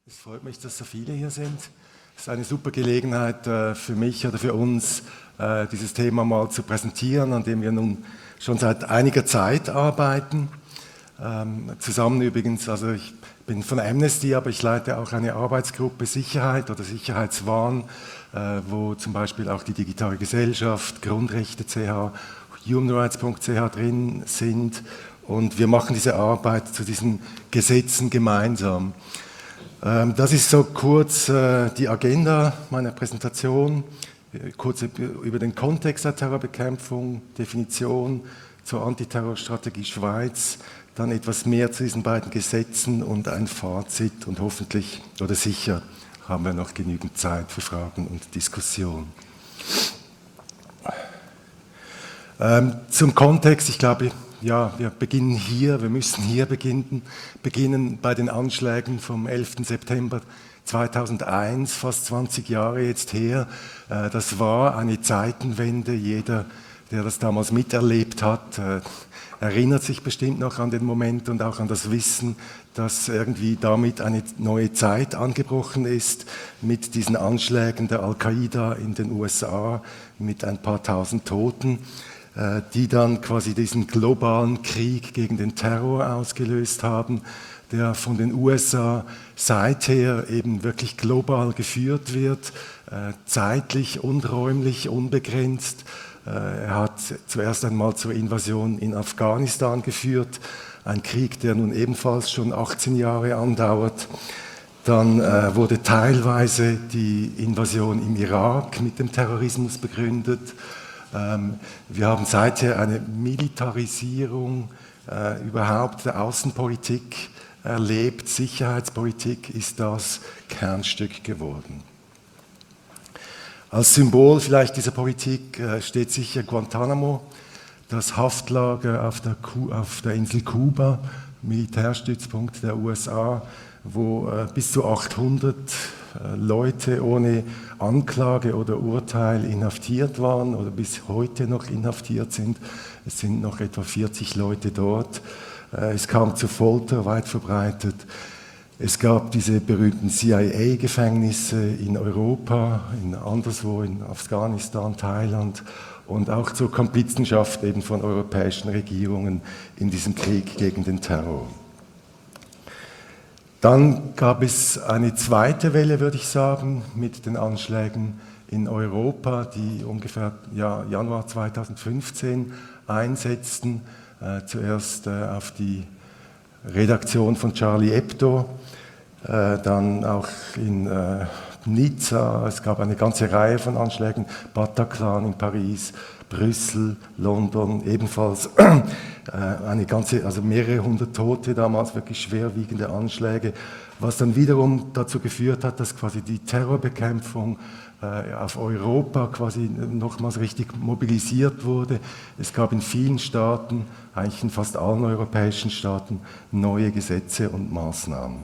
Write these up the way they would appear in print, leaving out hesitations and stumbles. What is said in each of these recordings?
Es freut mich, dass so viele hier sind. Es ist eine super Gelegenheit für mich oder für uns, dieses Thema mal zu präsentieren, an dem wir nun schon seit einiger Zeit arbeiten. Zusammen übrigens, also ich bin von Amnesty, aber ich leite auch eine Arbeitsgruppe Sicherheit oder Sicherheitswahn, wo zum Beispiel auch die digitale Gesellschaft, Grundrechte.ch, humanrights.ch drin sind. Und wir machen diese Arbeit zu diesen Gesetzen gemeinsam. Das ist so kurz die Agenda meiner Präsentation, kurz über den Kontext der Terrorbekämpfung, Definition zur Antiterrorstrategie Schweiz, dann etwas mehr zu diesen beiden Gesetzen und ein Fazit und hoffentlich oder sicher haben wir noch genügend Zeit für Fragen und Diskussion. Zum Kontext, ich glaube, ja, wir beginnen hier, wir müssen hier beginnen bei den Anschlägen vom 11. September 2001, fast 20 Jahre jetzt her. Das war eine Zeitenwende. Jeder, der das damals miterlebt hat, erinnert sich bestimmt noch an den Moment und auch an das Wissen, dass irgendwie damit eine neue Zeit angebrochen ist, mit diesen Anschlägen der Al-Qaida in den USA, mit ein paar tausend Toten, die dann quasi diesen globalen Krieg gegen den Terror ausgelöst haben, der von den USA seither eben wirklich global geführt wird, zeitlich und räumlich unbegrenzt. Er hat zuerst einmal zur Invasion in Afghanistan geführt, ein Krieg, der nun ebenfalls schon 18 Jahre andauert. Dann wurde teilweise die Invasion im Irak mit dem Terrorismus begründet. Wir haben seither eine Militarisierung überhaupt der Außenpolitik erlebt. Sicherheitspolitik ist das Kernstück geworden. Als Symbol vielleicht dieser Politik steht sicher Guantanamo, das Haftlager auf der Insel Kuba, Militärstützpunkt der USA, wo bis zu 800 Leute ohne Anklage oder Urteil inhaftiert waren oder bis heute noch inhaftiert sind. Es sind noch etwa 40 Leute dort. Es kam zu Folter, weit verbreitet. Es gab diese berühmten CIA-Gefängnisse in Europa, anderswo in Afghanistan, Thailand und auch zur Komplizenschaft eben von europäischen Regierungen in diesem Krieg gegen den Terror. Dann gab es eine zweite Welle, würde ich sagen, mit den Anschlägen in Europa, die ungefähr Januar 2015 einsetzten. Zuerst auf die Redaktion von Charlie Hebdo, dann auch in Nizza. Es gab eine ganze Reihe von Anschlägen, Bataclan in Paris, Brüssel, London, ebenfalls also mehrere hundert Tote damals, wirklich schwerwiegende Anschläge, was dann wiederum dazu geführt hat, dass quasi die Terrorbekämpfung auf Europa quasi nochmals richtig mobilisiert wurde. Es gab in vielen Staaten, eigentlich in fast allen europäischen Staaten, neue Gesetze und Maßnahmen.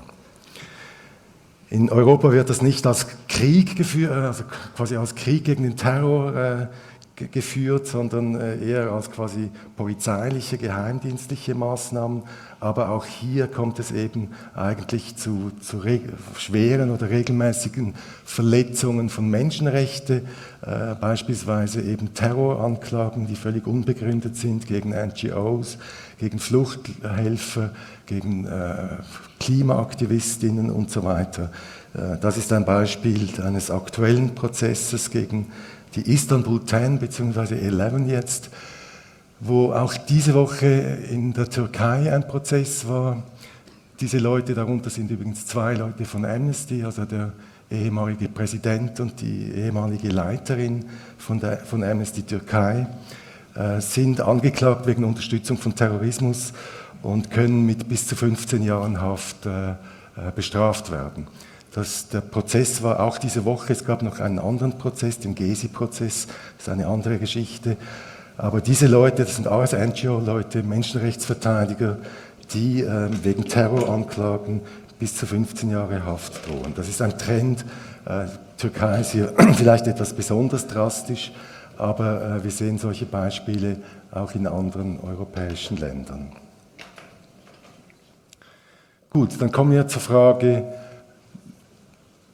In Europa wird das nicht als Krieg geführt, also quasi als Krieg gegen den Terror geführt, sondern eher als quasi polizeiliche, geheimdienstliche Maßnahmen. Aber auch hier kommt es eben eigentlich zu schweren oder regelmäßigen Verletzungen von Menschenrechten, beispielsweise eben Terroranklagen, die völlig unbegründet sind gegen NGOs, gegen Fluchthelfer, gegen Klimaaktivistinnen und so weiter. Das ist ein Beispiel eines aktuellen Prozesses gegen die Istanbul 10 bzw. 11 jetzt, wo auch diese Woche in der Türkei ein Prozess war. Diese Leute, darunter sind übrigens 2 Leute von Amnesty, also der ehemalige Präsident und die ehemalige Leiterin von Amnesty Türkei, sind angeklagt wegen Unterstützung von Terrorismus und können mit bis zu 15 Jahren Haft bestraft werden. Der Prozess war auch diese Woche, es gab noch einen anderen Prozess, den Gezi-Prozess, das ist eine andere Geschichte. Aber diese Leute, das sind alles NGO-Leute, Menschenrechtsverteidiger, die wegen Terroranklagen bis zu 15 Jahre Haft drohen. Das ist ein Trend. Türkei ist hier vielleicht etwas besonders drastisch, aber wir sehen solche Beispiele auch in anderen europäischen Ländern. Gut, dann kommen wir zur Frage,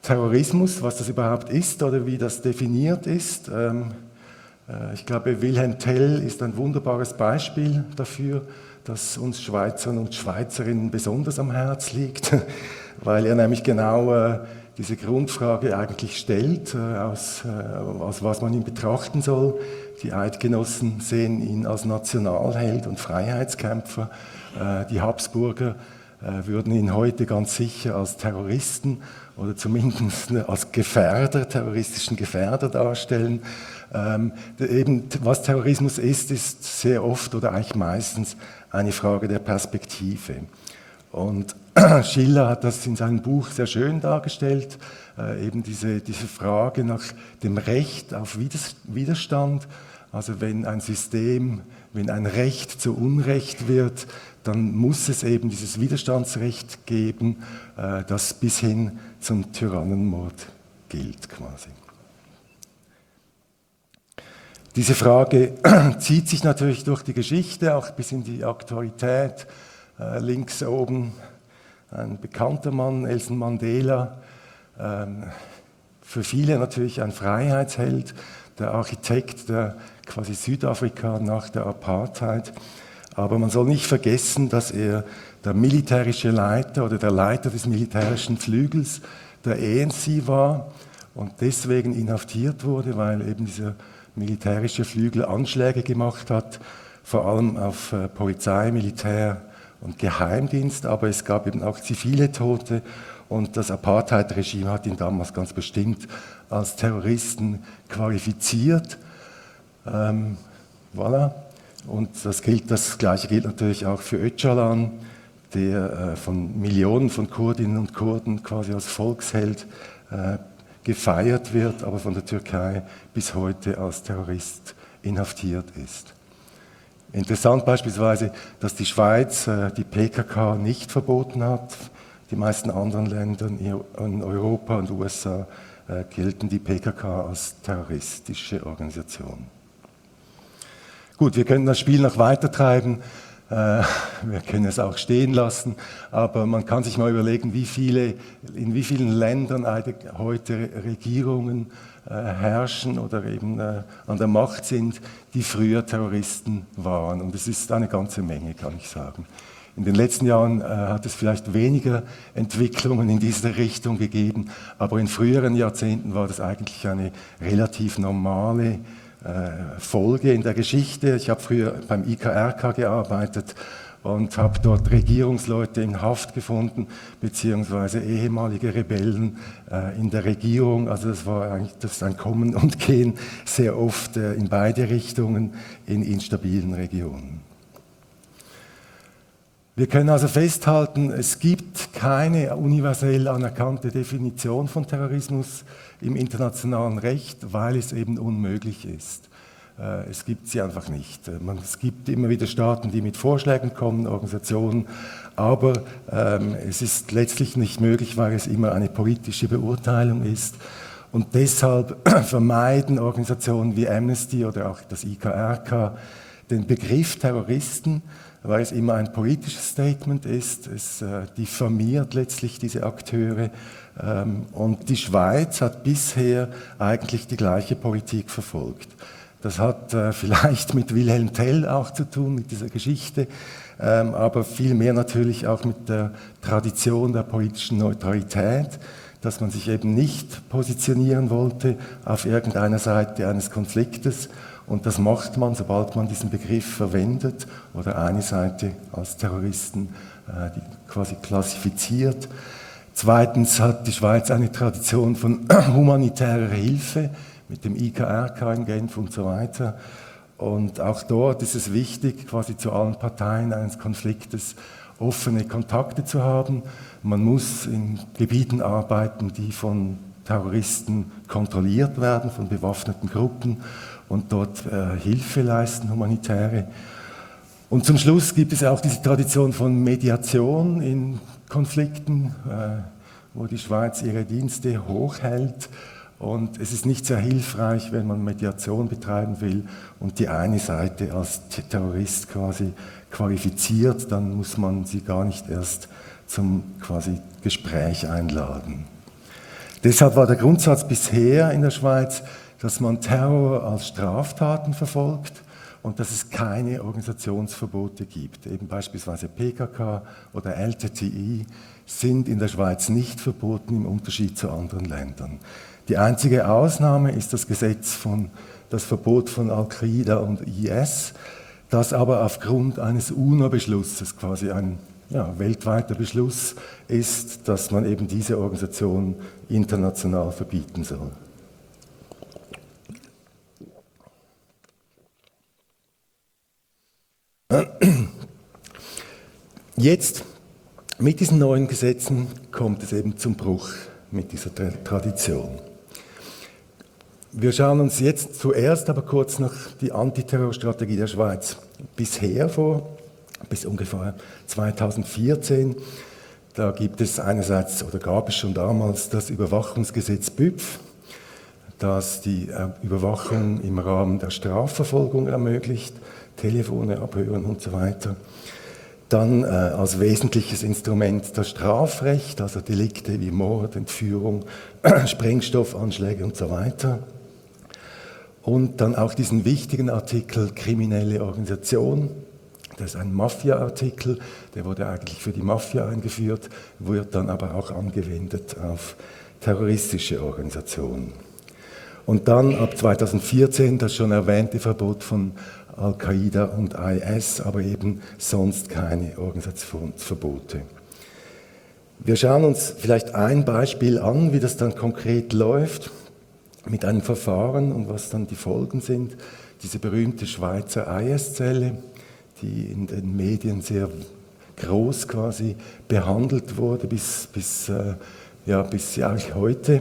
Terrorismus, was das überhaupt ist oder wie das definiert ist. Ich glaube, Wilhelm Tell ist ein wunderbares Beispiel dafür, das uns Schweizern und Schweizerinnen besonders am Herz liegt, weil er nämlich genau diese Grundfrage eigentlich stellt, aus was man ihn betrachten soll. Die Eidgenossen sehen ihn als Nationalheld und Freiheitskämpfer. Die Habsburger würden ihn heute ganz sicher als Terroristen oder zumindest als Gefährder, terroristischen Gefährder darstellen. Eben, was Terrorismus ist sehr oft oder eigentlich meistens eine Frage der Perspektive. Und Schiller hat das in seinem Buch sehr schön dargestellt, eben diese Frage nach dem Recht auf Widerstand. Also wenn ein System, wenn ein Recht zu Unrecht wird, dann muss es eben dieses Widerstandsrecht geben, das bis hin zum Tyrannenmord gilt quasi. Diese Frage zieht sich natürlich durch die Geschichte, auch bis in die Aktualität. Links oben ein bekannter Mann, Nelson Mandela, für viele natürlich ein Freiheitsheld, der Architekt der quasi Südafrika nach der Apartheid. Aber man soll nicht vergessen, dass er der militärische Leiter oder der Leiter des militärischen Flügels der ANC war und deswegen inhaftiert wurde, weil eben dieser militärische Flügel Anschläge gemacht hat, vor allem auf Polizei, Militär und Geheimdienst, aber es gab eben auch zivile Tote und das Apartheid-Regime hat ihn damals ganz bestimmt als Terroristen qualifiziert. Voilà. Und das Gleiche gilt natürlich auch für Öcalan, der von Millionen von Kurdinnen und Kurden quasi als Volksheld gefeiert wird, aber von der Türkei bis heute als Terrorist inhaftiert ist. Interessant beispielsweise, dass die Schweiz die PKK nicht verboten hat. Die meisten anderen Länder in Europa und USA gelten die PKK als terroristische Organisation. Gut, wir können das Spiel noch weitertreiben. Wir können es auch stehen lassen, aber man kann sich mal überlegen, in wie vielen Ländern heute Regierungen herrschen oder eben an der Macht sind, die früher Terroristen waren. Und es ist eine ganze Menge, kann ich sagen. In den letzten Jahren hat es vielleicht weniger Entwicklungen in diese Richtung gegeben, aber in früheren Jahrzehnten war das eigentlich eine relativ normale Folge in der Geschichte. Ich habe früher beim IKRK gearbeitet und habe dort Regierungsleute in Haft gefunden, beziehungsweise ehemalige Rebellen in der Regierung. Also das ist ein Kommen und Gehen sehr oft in beide Richtungen in instabilen Regionen. Wir können also festhalten, es gibt keine universell anerkannte Definition von Terrorismus im internationalen Recht, weil es eben unmöglich ist. Es gibt sie einfach nicht. Es gibt immer wieder Staaten, die mit Vorschlägen kommen, Organisationen, aber es ist letztlich nicht möglich, weil es immer eine politische Beurteilung ist. Und deshalb vermeiden Organisationen wie Amnesty oder auch das IKRK den Begriff Terroristen, weil es immer ein politisches Statement ist. Es diffamiert letztlich diese Akteure. Und die Schweiz hat bisher eigentlich die gleiche Politik verfolgt. Das hat vielleicht mit Wilhelm Tell auch zu tun, mit dieser Geschichte, aber vielmehr natürlich auch mit der Tradition der politischen Neutralität, dass man sich eben nicht positionieren wollte auf irgendeiner Seite eines Konfliktes. Und das macht man, sobald man diesen Begriff verwendet oder eine Seite als Terroristen quasi klassifiziert. Zweitens hat die Schweiz eine Tradition von humanitärer Hilfe mit dem IKRK in Genf und so weiter. Und auch dort ist es wichtig, quasi zu allen Parteien eines Konfliktes offene Kontakte zu haben. Man muss in Gebieten arbeiten, die von Terroristen kontrolliert werden, von bewaffneten Gruppen und dort Hilfe leisten, humanitäre. Und zum Schluss gibt es auch diese Tradition von Mediation in Konflikten, wo die Schweiz ihre Dienste hochhält. Und es ist nicht sehr hilfreich, wenn man Mediation betreiben will und die eine Seite als Terrorist quasi qualifiziert, dann muss man sie gar nicht erst zum quasi Gespräch einladen. Deshalb war der Grundsatz bisher in der Schweiz, dass man Terror als Straftaten verfolgt und dass es keine Organisationsverbote gibt. Eben beispielsweise PKK oder LTTI sind in der Schweiz nicht verboten im Unterschied zu anderen Ländern. Die einzige Ausnahme ist das Verbot von Al-Qaida und IS, das aber aufgrund eines UNO-Beschlusses, quasi ein weltweiter Beschluss ist, dass man eben diese Organisation international verbieten soll. Jetzt, mit diesen neuen Gesetzen, kommt es eben zum Bruch mit dieser Tradition. Wir schauen uns jetzt zuerst aber kurz noch die Antiterrorstrategie der Schweiz bisher vor, bis ungefähr 2014. Da gibt es einerseits, oder gab es schon damals, das Überwachungsgesetz BÜPF, das die Überwachung im Rahmen der Strafverfolgung ermöglicht, Telefone abhören und so weiter. Dann als wesentliches Instrument das Strafrecht, also Delikte wie Mord, Entführung, Sprengstoffanschläge und so weiter. Und dann auch diesen wichtigen Artikel kriminelle Organisation. Das ist ein Mafia-Artikel, der wurde eigentlich für die Mafia eingeführt, wird dann aber auch angewendet auf terroristische Organisationen. Und dann ab 2014 das schon erwähnte Verbot von Al-Qaida und IS, aber eben sonst keine Organisationsverbote. Wir schauen uns vielleicht ein Beispiel an, wie das dann konkret läuft mit einem Verfahren und was dann die Folgen sind. Diese berühmte Schweizer IS-Zelle, die in den Medien sehr groß quasi behandelt wurde bis eigentlich heute.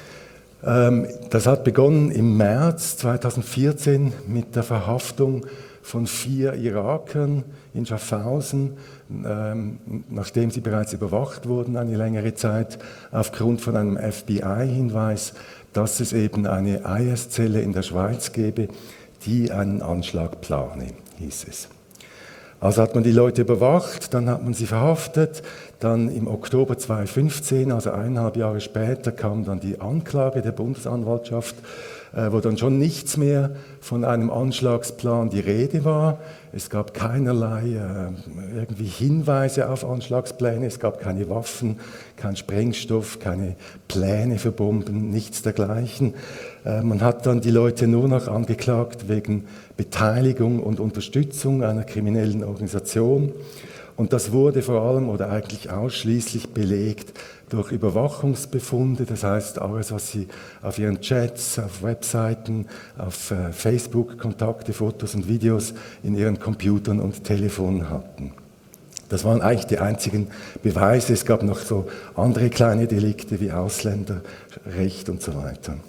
Das hat begonnen im März 2014 mit der Verhaftung von 4 Irakern in Schaffhausen, nachdem sie bereits überwacht wurden eine längere Zeit, aufgrund von einem FBI-Hinweis, dass es eben eine IS-Zelle in der Schweiz gäbe, die einen Anschlag plane, hieß es. Also hat man die Leute überwacht, dann hat man sie verhaftet, dann im Oktober 2015, also 1,5 Jahre später, kam dann die Anklage der Bundesanwaltschaft, wo dann schon nichts mehr von einem Anschlagsplan die Rede war. Es gab keinerlei irgendwie Hinweise auf Anschlagspläne, es gab keine Waffen, kein Sprengstoff, keine Pläne für Bomben, nichts dergleichen. Man hat dann die Leute nur noch angeklagt wegen Beteiligung und Unterstützung einer kriminellen Organisation. Und das wurde vor allem oder eigentlich ausschließlich belegt durch Überwachungsbefunde, das heißt alles, was Sie auf Ihren Chats, auf Webseiten, auf Facebook, Kontakte, Fotos und Videos in Ihren Computern und Telefonen hatten. Das waren eigentlich die einzigen Beweise. Es gab noch so andere kleine Delikte wie Ausländerrecht und so weiter.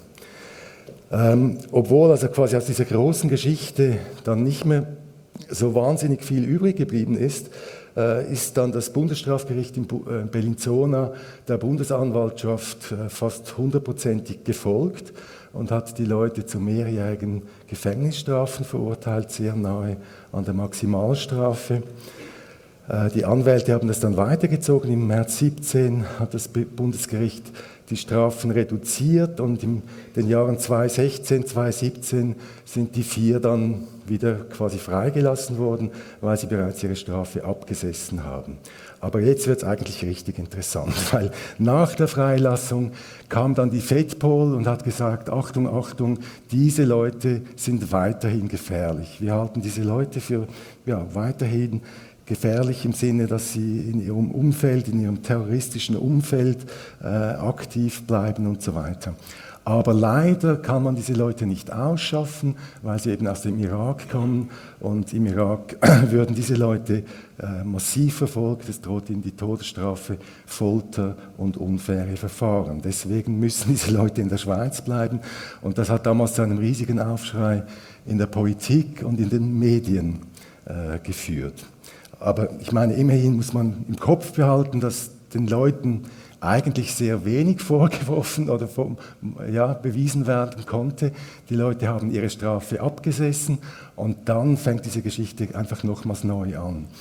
Obwohl also quasi aus dieser großen Geschichte dann nicht mehr so wahnsinnig viel übrig geblieben ist, ist dann das Bundesstrafgericht in Bellinzona der Bundesanwaltschaft fast 100%ig gefolgt und hat die Leute zu mehrjährigen Gefängnisstrafen verurteilt, sehr nahe an der Maximalstrafe. Die Anwälte haben das dann weitergezogen. Im März 2017 hat das Bundesgericht die Strafen reduziert und in den Jahren 2016, 2017 sind die 4 dann wieder quasi freigelassen worden, weil sie bereits ihre Strafe abgesessen haben. Aber jetzt wird es eigentlich richtig interessant, weil nach der Freilassung kam dann die FEDPOL und hat gesagt, Achtung, Achtung, diese Leute sind weiterhin gefährlich. Wir halten diese Leute für weiterhin gefährlich im Sinne, dass sie in ihrem Umfeld, in ihrem terroristischen Umfeld aktiv bleiben und so weiter. Aber leider kann man diese Leute nicht ausschaffen, weil sie eben aus dem Irak kommen und im Irak würden diese Leute massiv verfolgt, es droht ihnen die Todesstrafe, Folter und unfaire Verfahren. Deswegen müssen diese Leute in der Schweiz bleiben und das hat damals zu einem riesigen Aufschrei in der Politik und in den Medien geführt. Aber ich meine, immerhin muss man im Kopf behalten, dass den Leuten eigentlich sehr wenig vorgeworfen oder bewiesen werden konnte. Die Leute haben ihre Strafe abgesessen und dann fängt diese Geschichte einfach nochmals neu an.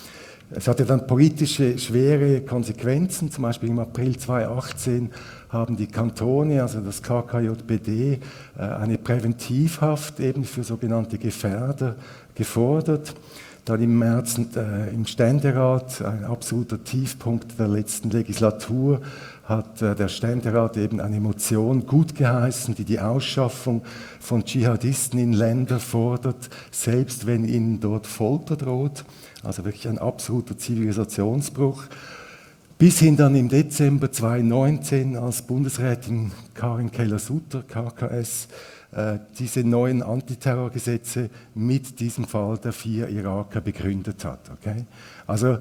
Es hatte dann politische schwere Konsequenzen, zum Beispiel im April 2018 haben die Kantone, also das KKJPD, eine Präventivhaft eben für sogenannte Gefährder gefordert. Dann im März im Ständerat, ein absoluter Tiefpunkt der letzten Legislatur, hat der Ständerat eben eine Motion gutgeheißen, die die Ausschaffung von Dschihadisten in Länder fordert, selbst wenn ihnen dort Folter droht. Also wirklich ein absoluter Zivilisationsbruch. Bis hin dann im Dezember 2019, als Bundesrätin Karin Keller-Sutter, KKS, diese neuen Antiterrorgesetze mit diesem Fall der 4 Iraker begründet hat. Okay? Also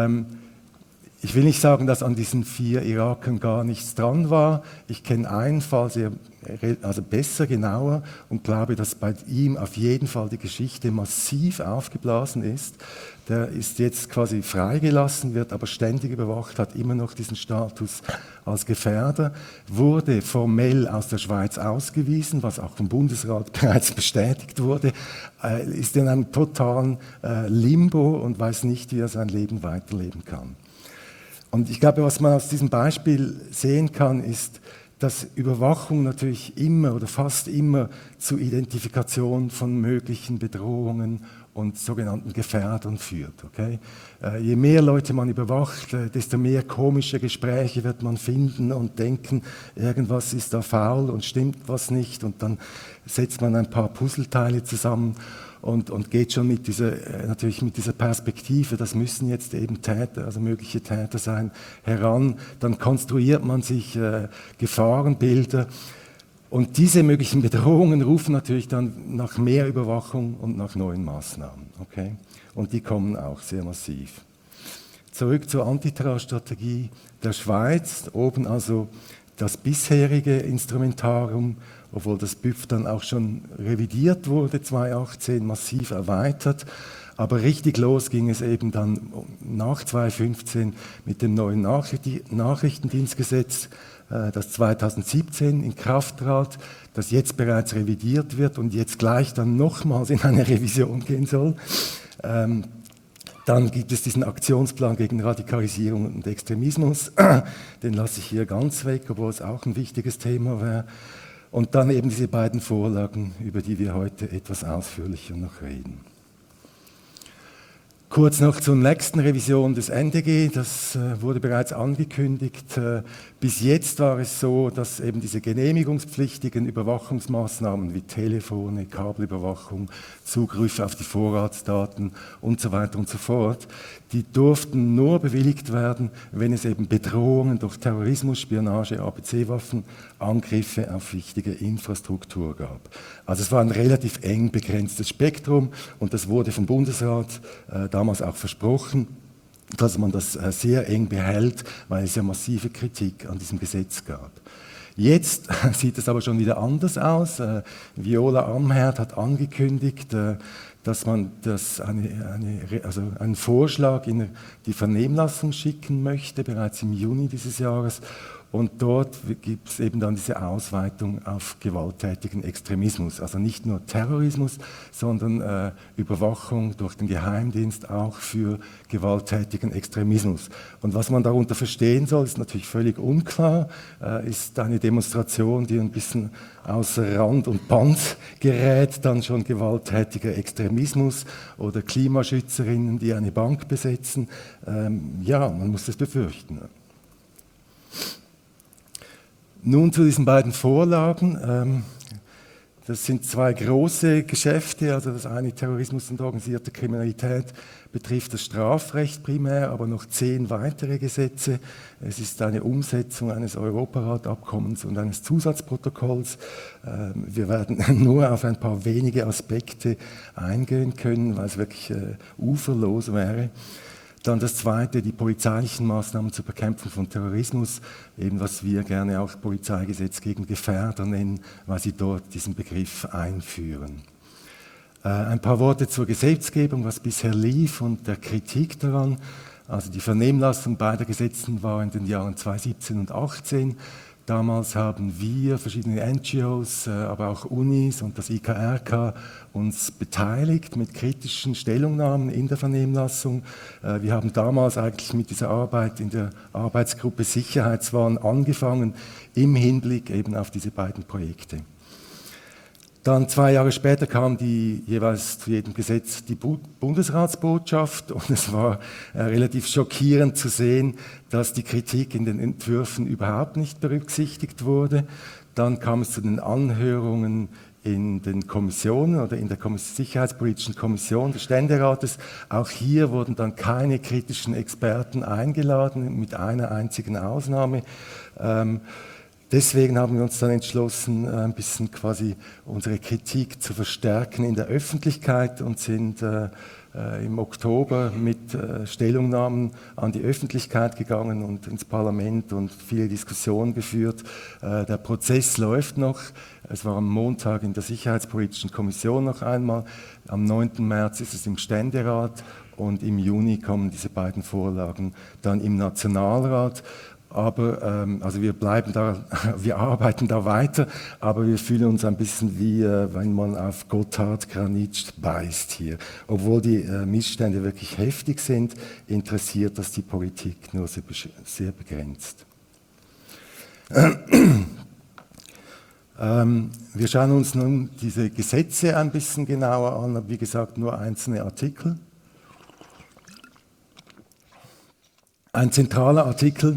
ich will nicht sagen, dass an diesen 4 Irakern gar nichts dran war. Ich kenne einen Fall besser, genauer und glaube, dass bei ihm auf jeden Fall die Geschichte massiv aufgeblasen ist. Der ist jetzt quasi freigelassen, wird aber ständig überwacht, hat immer noch diesen Status als Gefährder, wurde formell aus der Schweiz ausgewiesen, was auch vom Bundesrat bereits bestätigt wurde, ist in einem totalen Limbo und weiß nicht, wie er sein Leben weiterleben kann. Und ich glaube, was man aus diesem Beispiel sehen kann, ist, dass Überwachung natürlich immer oder fast immer zur Identifikation von möglichen Bedrohungen und sogenannten Gefährdern führt. Okay? Je mehr Leute man überwacht, desto mehr komische Gespräche wird man finden und denken, irgendwas ist da faul und stimmt was nicht. Und dann setzt man ein paar Puzzleteile zusammen und geht schon natürlich mit dieser Perspektive, das müssen jetzt eben Täter, also mögliche Täter sein, heran. Dann konstruiert man sich Gefahrenbilder. Und diese möglichen Bedrohungen rufen natürlich dann nach mehr Überwachung und nach neuen Maßnahmen. Okay? Und die kommen auch sehr massiv. Zurück zur Antiterrorstrategie der Schweiz. Oben also das bisherige Instrumentarium, obwohl das BÜV dann auch schon revidiert wurde, 2018 massiv erweitert. Aber richtig los ging es eben dann nach 2015 mit dem neuen Nachrichtendienstgesetz, das 2017 in Kraft trat, das jetzt bereits revidiert wird und jetzt gleich dann nochmals in eine Revision gehen soll. Dann gibt es diesen Aktionsplan gegen Radikalisierung und Extremismus, den lasse ich hier ganz weg, obwohl es auch ein wichtiges Thema wäre. Und dann eben diese beiden Vorlagen, über die wir heute etwas ausführlicher noch reden. Kurz noch zur nächsten Revision des NDG, das wurde bereits angekündigt. Bis jetzt war es so, dass eben diese genehmigungspflichtigen Überwachungsmaßnahmen wie Telefone, Kabelüberwachung, Zugriffe auf die Vorratsdaten und so weiter und so fort, die durften nur bewilligt werden, wenn es eben Bedrohungen durch Terrorismus, Spionage, ABC-Waffen, Angriffe auf wichtige Infrastruktur gab. Also es war ein relativ eng begrenztes Spektrum und das wurde vom Bundesrat damals auch versprochen, dass man das sehr eng behält, weil es ja massive Kritik an diesem Gesetz gab. Jetzt sieht es aber schon wieder anders aus. Viola Amherd hat angekündigt, dass man einen Vorschlag in die Vernehmlassung schicken möchte, bereits im Juni dieses Jahres. Und dort gibt es eben dann diese Ausweitung auf gewalttätigen Extremismus. Also nicht nur Terrorismus, sondern Überwachung durch den Geheimdienst auch für gewalttätigen Extremismus. Und was man darunter verstehen soll, ist natürlich völlig unklar. Ist eine Demonstration, die ein bisschen außer Rand und Band gerät, dann schon gewalttätiger Extremismus oder Klimaschützerinnen, die eine Bank besetzen. Ja, man muss das befürchten. Nun zu diesen beiden Vorlagen. Das sind zwei große Geschäfte, also das eine Terrorismus und organisierte Kriminalität betrifft das Strafrecht primär, aber noch 10 weitere Gesetze. Es ist eine Umsetzung eines Europaratabkommens und eines Zusatzprotokolls. Wir werden nur auf ein paar wenige Aspekte eingehen können, weil es wirklich uferlos wäre. Dann das zweite, die polizeilichen Maßnahmen zur Bekämpfung von Terrorismus, eben was wir gerne auch Polizeigesetz gegen Gefährder nennen, weil sie dort diesen Begriff einführen. Ein paar Worte zur Gesetzgebung, was bisher lief und der Kritik daran. Also die Vernehmlassung beider Gesetzen war in den Jahren 2017 und 2018. Damals haben wir, verschiedene NGOs, aber auch Unis und das IKRK uns beteiligt mit kritischen Stellungnahmen in der Vernehmlassung. Wir haben damals eigentlich mit dieser Arbeit in der Arbeitsgruppe Sicherheitswahn angefangen, im Hinblick eben auf diese beiden Projekte. Dann 2 Jahre später kam jeweils zu jedem Gesetz die Bundesratsbotschaft und es war relativ schockierend zu sehen, dass die Kritik in den Entwürfen überhaupt nicht berücksichtigt wurde. Dann kam es zu den Anhörungen in den Kommissionen oder in der Sicherheitspolitischen Kommission des Ständerates. Auch hier wurden dann keine kritischen Experten eingeladen, mit einer einzigen Ausnahme. Deswegen haben wir uns dann entschlossen, ein bisschen quasi unsere Kritik zu verstärken in der Öffentlichkeit und sind im Oktober mit Stellungnahmen an die Öffentlichkeit gegangen und ins Parlament und viele Diskussionen geführt. Der Prozess läuft noch. Es war am Montag in der Sicherheitspolitischen Kommission noch einmal. Am 9. März ist es im Ständerat und im Juni kommen diese beiden Vorlagen dann im Nationalrat. Aber also wir arbeiten da weiter, aber wir fühlen uns ein bisschen wie, wenn man auf Gotthard Granit beißt hier. Obwohl die Missstände wirklich heftig sind, interessiert das die Politik nur sehr begrenzt. Wir schauen uns nun diese Gesetze ein bisschen genauer an, wie gesagt, nur einzelne Artikel. Ein zentraler Artikel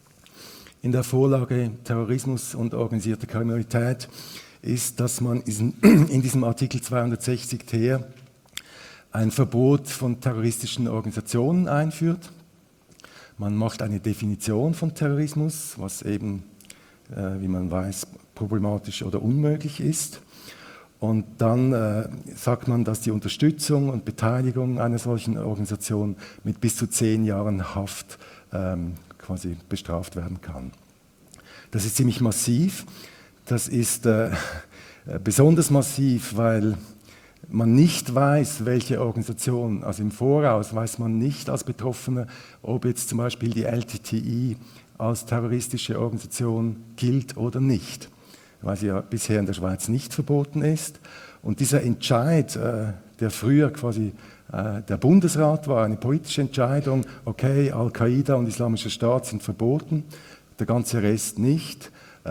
in der Vorlage Terrorismus und organisierte Kriminalität ist, dass man in diesem Artikel 260 ter ein Verbot von terroristischen Organisationen einführt. Man macht eine Definition von Terrorismus, was eben, wie man weiß, problematisch oder unmöglich ist. Und dann sagt man, dass die Unterstützung und Beteiligung einer solchen Organisation mit bis zu 10 Jahren Haft quasi bestraft werden kann. Das ist ziemlich massiv. Das ist besonders massiv, weil man nicht weiß, welche Organisation, also im Voraus weiß man nicht als Betroffener, ob jetzt zum Beispiel die LTTI als terroristische Organisation gilt oder nicht, weil sie ja bisher in der Schweiz nicht verboten ist. Und dieser Entscheid, der früher quasi der Bundesrat war, eine politische Entscheidung, okay, Al-Qaida und Islamischer Staat sind verboten, der ganze Rest nicht.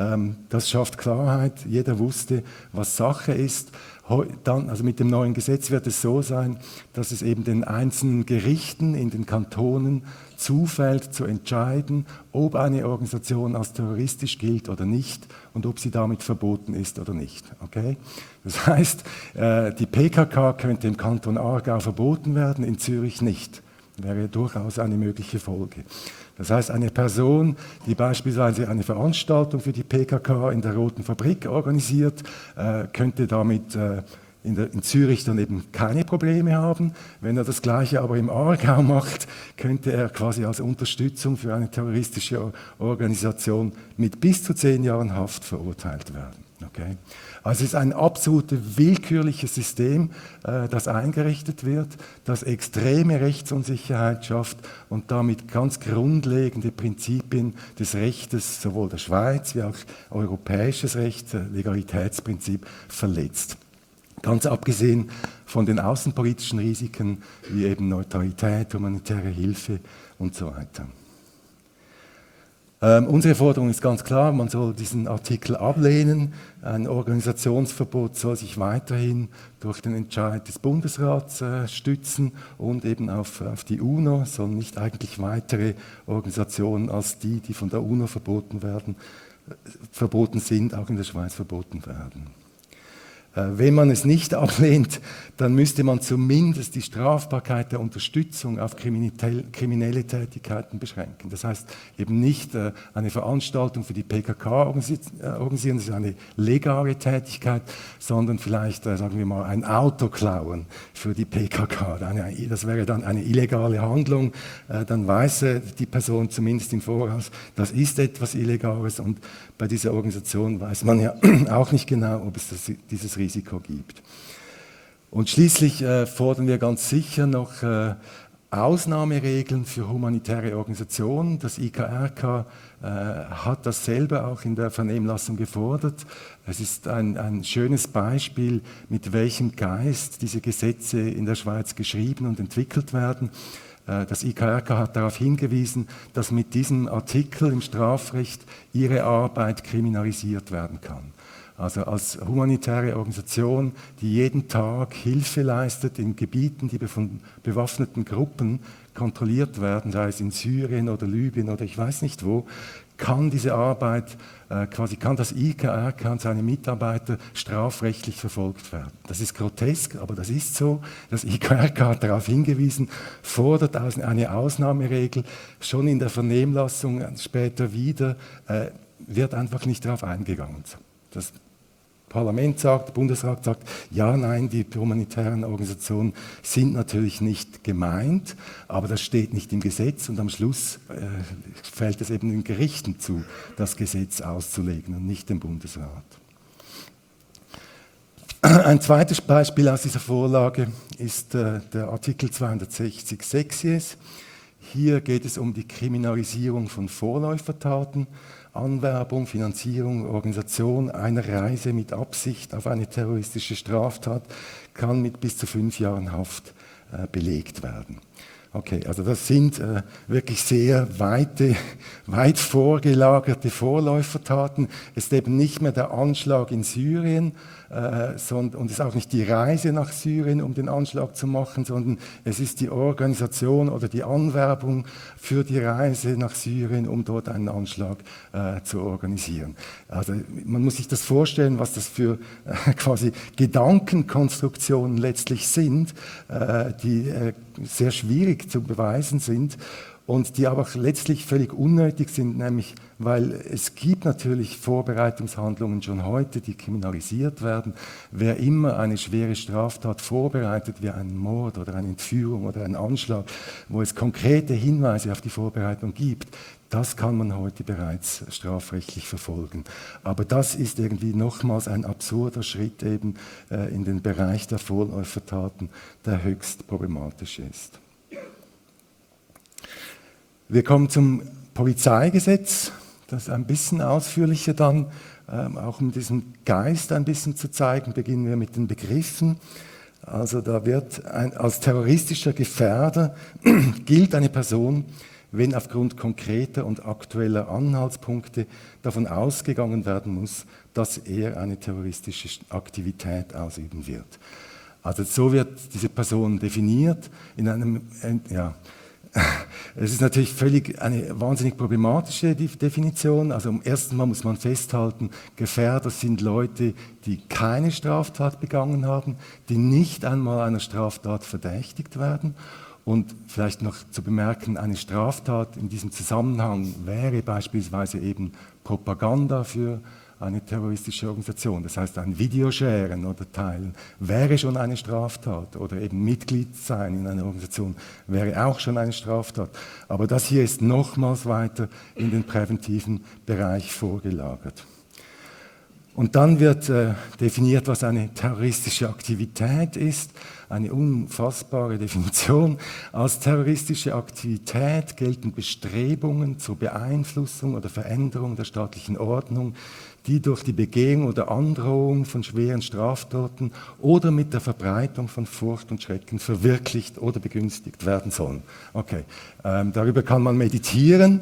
Das schafft Klarheit, jeder wusste, was Sache ist. Dann, also mit dem neuen Gesetz wird es so sein, dass es eben den einzelnen Gerichten in den Kantonen zufällt, zu entscheiden, ob eine Organisation als terroristisch gilt oder nicht und ob sie damit verboten ist oder nicht. Okay? Das heißt, die PKK könnte im Kanton Aargau verboten werden, in Zürich nicht. Wäre durchaus eine mögliche Folge. Das heißt, eine Person, die beispielsweise eine Veranstaltung für die PKK in der Roten Fabrik organisiert, könnte damit in Zürich dann eben keine Probleme haben. Wenn er das Gleiche aber im Aargau macht, könnte er quasi als Unterstützung für eine terroristische Organisation mit bis zu 10 Jahren Haft verurteilt werden. Okay? Also es ist ein absolut willkürliches System, das eingerichtet wird, das extreme Rechtsunsicherheit schafft und damit ganz grundlegende Prinzipien des Rechtes, sowohl der Schweiz wie auch europäisches Recht, Legalitätsprinzip, verletzt. Ganz abgesehen von den außenpolitischen Risiken wie eben Neutralität, humanitäre Hilfe und so weiter. Unsere Forderung ist ganz klar, man soll diesen Artikel ablehnen. Ein Organisationsverbot soll sich weiterhin durch den Entscheid des Bundesrats stützen und eben auf die UNO, sollen nicht eigentlich weitere Organisationen als die von der UNO verboten sind, auch in der Schweiz verboten werden. Wenn man es nicht ablehnt, dann müsste man zumindest die Strafbarkeit der Unterstützung auf kriminelle Tätigkeiten beschränken. Das heißt eben nicht eine Veranstaltung für die PKK organisieren, das ist eine legale Tätigkeit, sondern vielleicht, sagen wir mal, ein Auto klauen für die PKK. Das wäre dann eine illegale Handlung. Dann weiß die Person zumindest im Voraus, das ist etwas Illegales und bei dieser Organisation weiß man ja auch nicht genau, ob es dieses Risiko gibt. Und schließlich fordern wir ganz sicher noch Ausnahmeregeln für humanitäre Organisationen. Das IKRK hat das selber auch in der Vernehmlassung gefordert. Es ist ein schönes Beispiel, mit welchem Geist diese Gesetze in der Schweiz geschrieben und entwickelt werden. Das IKRK hat darauf hingewiesen, dass mit diesem Artikel im Strafrecht ihre Arbeit kriminalisiert werden kann. Also als humanitäre Organisation, die jeden Tag Hilfe leistet in Gebieten, die von bewaffneten Gruppen kontrolliert werden, sei es in Syrien oder Libyen oder ich weiß nicht wo, kann diese Arbeit, kann das IKRK und seine Mitarbeiter strafrechtlich verfolgt werden. Das ist grotesk, aber das ist so. Das IKRK hat darauf hingewiesen, fordert eine Ausnahmeregel, schon in der Vernehmlassung später wieder, wird einfach nicht darauf eingegangen. Das Parlament sagt, der Bundesrat sagt, ja, nein, die humanitären Organisationen sind natürlich nicht gemeint, aber das steht nicht im Gesetz und am Schluss fällt es eben den Gerichten zu, das Gesetz auszulegen und nicht dem Bundesrat. Ein zweites Beispiel aus dieser Vorlage ist der Artikel 260 Sexies. Hier geht es um die Kriminalisierung von Vorläufertaten, Anwerbung, Finanzierung, Organisation einer Reise mit Absicht auf eine terroristische Straftat kann mit bis zu 5 Jahren Haft belegt werden. Okay, also das sind wirklich sehr weit vorgelagerte Vorläufertaten. Es ist eben nicht mehr der Anschlag in Syrien und es ist auch nicht die Reise nach Syrien, um den Anschlag zu machen, sondern es ist die Organisation oder die Anwerbung für die Reise nach Syrien, um dort einen Anschlag zu organisieren. Also man muss sich das vorstellen, was das für quasi Gedankenkonstruktionen letztlich sind, die sehr schwierig zu beweisen sind und die aber auch letztlich völlig unnötig sind, nämlich weil es gibt natürlich Vorbereitungshandlungen schon heute, die kriminalisiert werden. Wer immer eine schwere Straftat vorbereitet, wie einen Mord oder eine Entführung oder einen Anschlag, wo es konkrete Hinweise auf die Vorbereitung gibt, das kann man heute bereits strafrechtlich verfolgen. Aber das ist irgendwie nochmals ein absurder Schritt eben in den Bereich der Vorläufertaten, der höchst problematisch ist. Wir kommen zum Polizeigesetz, das ist ein bisschen ausführlicher dann, auch um diesen Geist ein bisschen zu zeigen, beginnen wir mit den Begriffen. Also da wird als terroristischer Gefährder gilt eine Person, wenn aufgrund konkreter und aktueller Anhaltspunkte davon ausgegangen werden muss, dass er eine terroristische Aktivität ausüben wird. Also so wird diese Person definiert in einem, ja, es ist natürlich eine wahnsinnig problematische Definition. Also am ersten Mal muss man festhalten, Gefährder sind Leute, die keine Straftat begangen haben, die nicht einmal einer Straftat verdächtigt werden. Und vielleicht noch zu bemerken, eine Straftat in diesem Zusammenhang wäre beispielsweise eben Propaganda für eine terroristische Organisation. Das heißt, ein Video sharen oder teilen wäre schon eine Straftat oder eben Mitglied sein in einer Organisation wäre auch schon eine Straftat. Aber das hier ist nochmals weiter in den präventiven Bereich vorgelagert. Und dann wird definiert, was eine terroristische Aktivität ist, eine unfassbare Definition. Als terroristische Aktivität gelten Bestrebungen zur Beeinflussung oder Veränderung der staatlichen Ordnung, die durch die Begehung oder Androhung von schweren Straftaten oder mit der Verbreitung von Furcht und Schrecken verwirklicht oder begünstigt werden sollen. Okay, darüber kann man meditieren.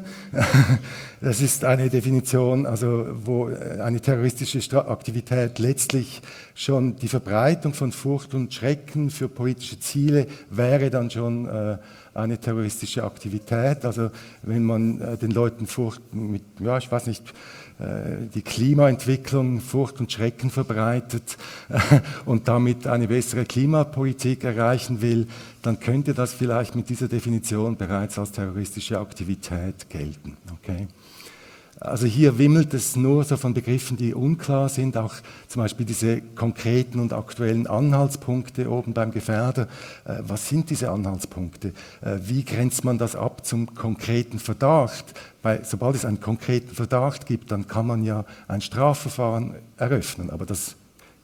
Das ist eine Definition, also wo eine terroristische Aktivität letztlich schon die Verbreitung von Furcht und Schrecken für politische Ziele wäre dann schon eine terroristische Aktivität. Also wenn man den Leuten Furcht mit, ja, ich weiß nicht, die Klimaentwicklung, Furcht und Schrecken verbreitet und damit eine bessere Klimapolitik erreichen will, dann könnte das vielleicht mit dieser Definition bereits als terroristische Aktivität gelten. Okay? Also hier wimmelt es nur so von Begriffen, die unklar sind, auch zum Beispiel diese konkreten und aktuellen Anhaltspunkte oben beim Gefährder. Was sind diese Anhaltspunkte? Wie grenzt man das ab zum konkreten Verdacht? Weil sobald es einen konkreten Verdacht gibt, dann kann man ja ein Strafverfahren eröffnen, aber das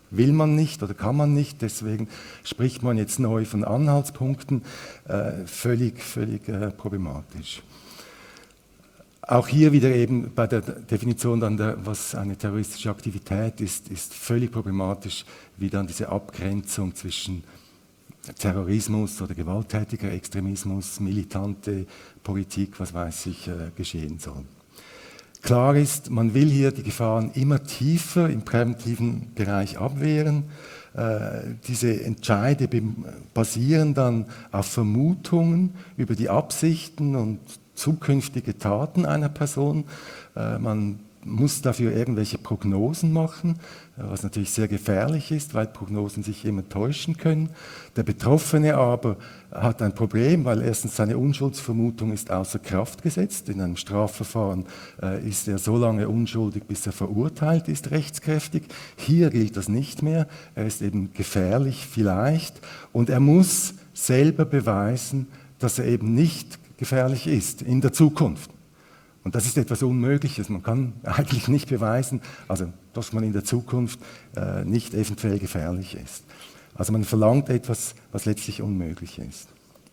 will man nicht oder kann man nicht, deswegen spricht man jetzt neu von Anhaltspunkten, völlig problematisch. Auch hier wieder eben bei der Definition dann, was eine terroristische Aktivität ist, ist völlig problematisch, wie dann diese Abgrenzung zwischen Terrorismus oder gewalttätiger Extremismus, militante Politik, was weiß ich, geschehen soll. Klar ist, man will hier die Gefahren immer tiefer im präventiven Bereich abwehren. Diese Entscheide basieren dann auf Vermutungen über die Absichten und zukünftige Taten einer Person. Man muss dafür irgendwelche Prognosen machen, was natürlich sehr gefährlich ist, weil Prognosen sich immer täuschen können. Der Betroffene aber hat ein Problem, weil erstens seine Unschuldsvermutung ist außer Kraft gesetzt. In einem Strafverfahren ist er so lange unschuldig, bis er verurteilt ist, rechtskräftig. Hier gilt das nicht mehr. Er ist eben gefährlich vielleicht und er muss selber beweisen, dass er eben nicht gefährlich ist in der Zukunft. Und das ist etwas Unmögliches. Man kann eigentlich nicht beweisen, also, dass man in der Zukunft nicht eventuell gefährlich ist. Also man verlangt etwas, was letztlich unmöglich ist.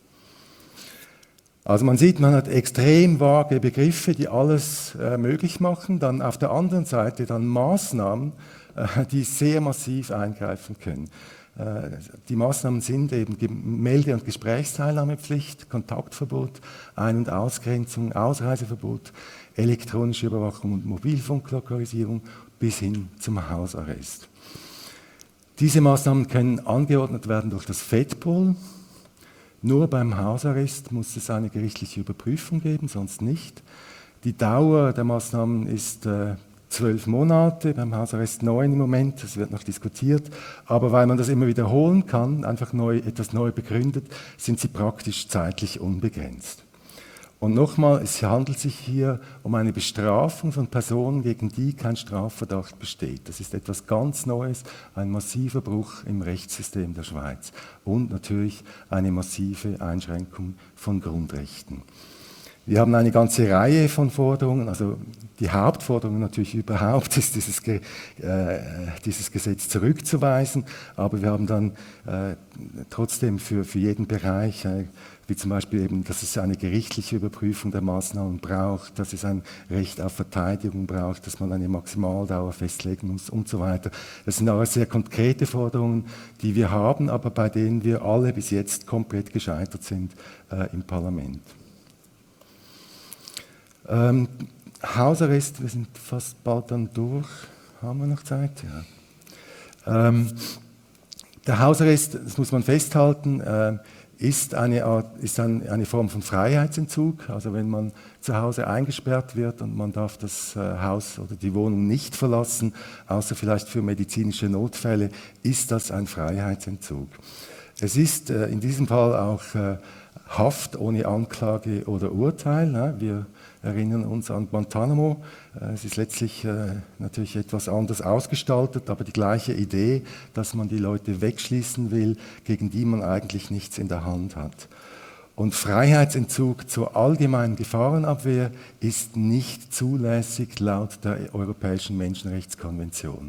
Also man sieht, man hat extrem vage Begriffe, die alles möglich machen. Dann auf der anderen Seite dann Maßnahmen, die sehr massiv eingreifen können. Die Maßnahmen sind eben Melde- und Gesprächsteilnahmepflicht, Kontaktverbot, Ein- und Ausgrenzung, Ausreiseverbot, elektronische Überwachung und Mobilfunklokalisierung bis hin zum Hausarrest. Diese Maßnahmen können angeordnet werden durch das FEDPOL. Nur beim Hausarrest muss es eine gerichtliche Überprüfung geben, sonst nicht. Die Dauer der Maßnahmen ist 12 Monate, beim Hausarrest 9 im Moment, das wird noch diskutiert, aber weil man das immer wiederholen kann, einfach etwas neu begründet, sind sie praktisch zeitlich unbegrenzt. Und nochmal, es handelt sich hier um eine Bestrafung von Personen, gegen die kein Strafverdacht besteht. Das ist etwas ganz Neues, ein massiver Bruch im Rechtssystem der Schweiz und natürlich eine massive Einschränkung von Grundrechten. Wir haben eine ganze Reihe von Forderungen, also die Hauptforderung natürlich überhaupt ist, dieses Gesetz zurückzuweisen, aber wir haben dann trotzdem für jeden Bereich, wie zum Beispiel eben, dass es eine gerichtliche Überprüfung der Maßnahmen braucht, dass es ein Recht auf Verteidigung braucht, dass man eine Maximaldauer festlegen muss und so weiter. Das sind alles sehr konkrete Forderungen, die wir haben, aber bei denen wir alle bis jetzt komplett gescheitert sind im Parlament. Hausarrest, wir sind fast bald dann durch. Haben wir noch Zeit? Ja. Der Hausarrest, das muss man festhalten, ist eine Form von Freiheitsentzug. Also wenn man zu Hause eingesperrt wird und man darf das Haus oder die Wohnung nicht verlassen, außer vielleicht für medizinische Notfälle, ist das ein Freiheitsentzug. Es ist in diesem Fall auch Haft ohne Anklage oder Urteil. Wir erinnern uns an Guantanamo. Es ist letztlich natürlich etwas anders ausgestaltet, aber die gleiche Idee, dass man die Leute wegschließen will, gegen die man eigentlich nichts in der Hand hat. Und Freiheitsentzug zur allgemeinen Gefahrenabwehr ist nicht zulässig laut der Europäischen Menschenrechtskonvention.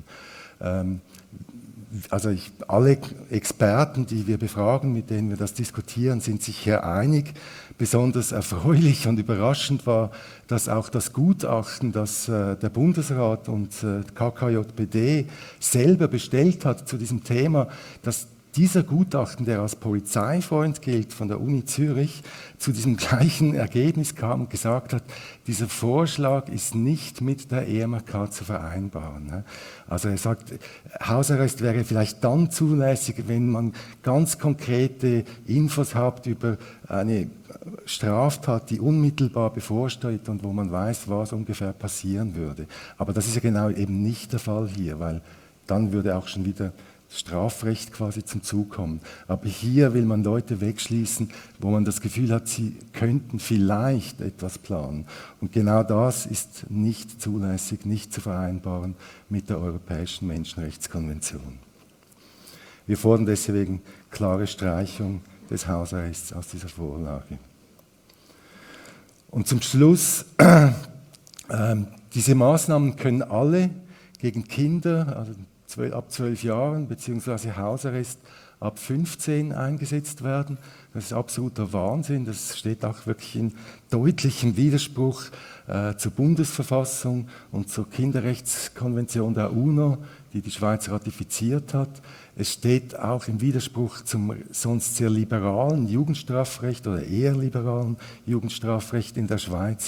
Also alle Experten, die wir befragen, mit denen wir das diskutieren, sind sich hier einig. Besonders erfreulich und überraschend war, dass auch das Gutachten, das der Bundesrat und KKJPD selber bestellt hat zu diesem Thema, dass dieser Gutachten, der als Polizeifreund gilt von der Uni Zürich, zu diesem gleichen Ergebnis kam und gesagt hat, dieser Vorschlag ist nicht mit der EMRK zu vereinbaren. Also er sagt, Hausarrest wäre vielleicht dann zulässig, wenn man ganz konkrete Infos hat über eine Straftat, die unmittelbar bevorsteht und wo man weiß, was ungefähr passieren würde. Aber das ist ja genau eben nicht der Fall hier, weil dann würde auch schon wieder Strafrecht quasi zum Zug kommen. Aber hier will man Leute wegschließen, wo man das Gefühl hat, sie könnten vielleicht etwas planen. Und genau das ist nicht zulässig, nicht zu vereinbaren mit der Europäischen Menschenrechtskonvention. Wir fordern deswegen klare Streichung des Hausarrests aus dieser Vorlage. Und zum Schluss, diese Maßnahmen können alle gegen Kinder, also ab 12 Jahren beziehungsweise Hausarrest ab 15 eingesetzt werden. Das ist absoluter Wahnsinn. Das steht auch wirklich in deutlichem Widerspruch zur Bundesverfassung und zur Kinderrechtskonvention der UNO, die die Schweiz ratifiziert hat. Es steht auch im Widerspruch zum sonst sehr liberalen Jugendstrafrecht oder eher liberalen Jugendstrafrecht in der Schweiz,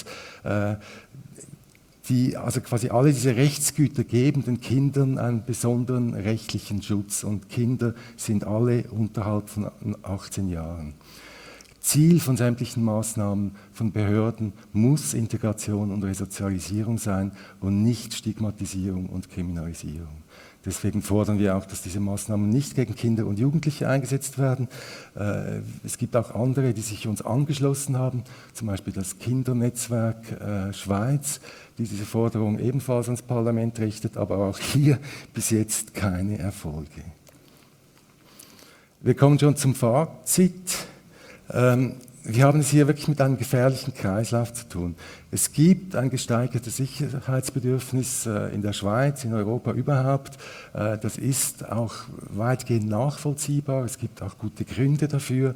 die also quasi alle diese Rechtsgüter geben den Kindern einen besonderen rechtlichen Schutz und Kinder sind alle unterhalb von 18 Jahren. Ziel von sämtlichen Maßnahmen von Behörden muss Integration und Resozialisierung sein und nicht Stigmatisierung und Kriminalisierung. Deswegen fordern wir auch, dass diese Maßnahmen nicht gegen Kinder und Jugendliche eingesetzt werden. Es gibt auch andere, die sich uns angeschlossen haben, zum Beispiel das Kindernetzwerk Schweiz, die diese Forderung ebenfalls ans Parlament richtet, aber auch hier bis jetzt keine Erfolge. Wir kommen schon zum Fazit. Wir haben es hier wirklich mit einem gefährlichen Kreislauf zu tun. Es gibt ein gesteigertes Sicherheitsbedürfnis in der Schweiz, in Europa überhaupt. Das ist auch weitgehend nachvollziehbar. Es gibt auch gute Gründe dafür.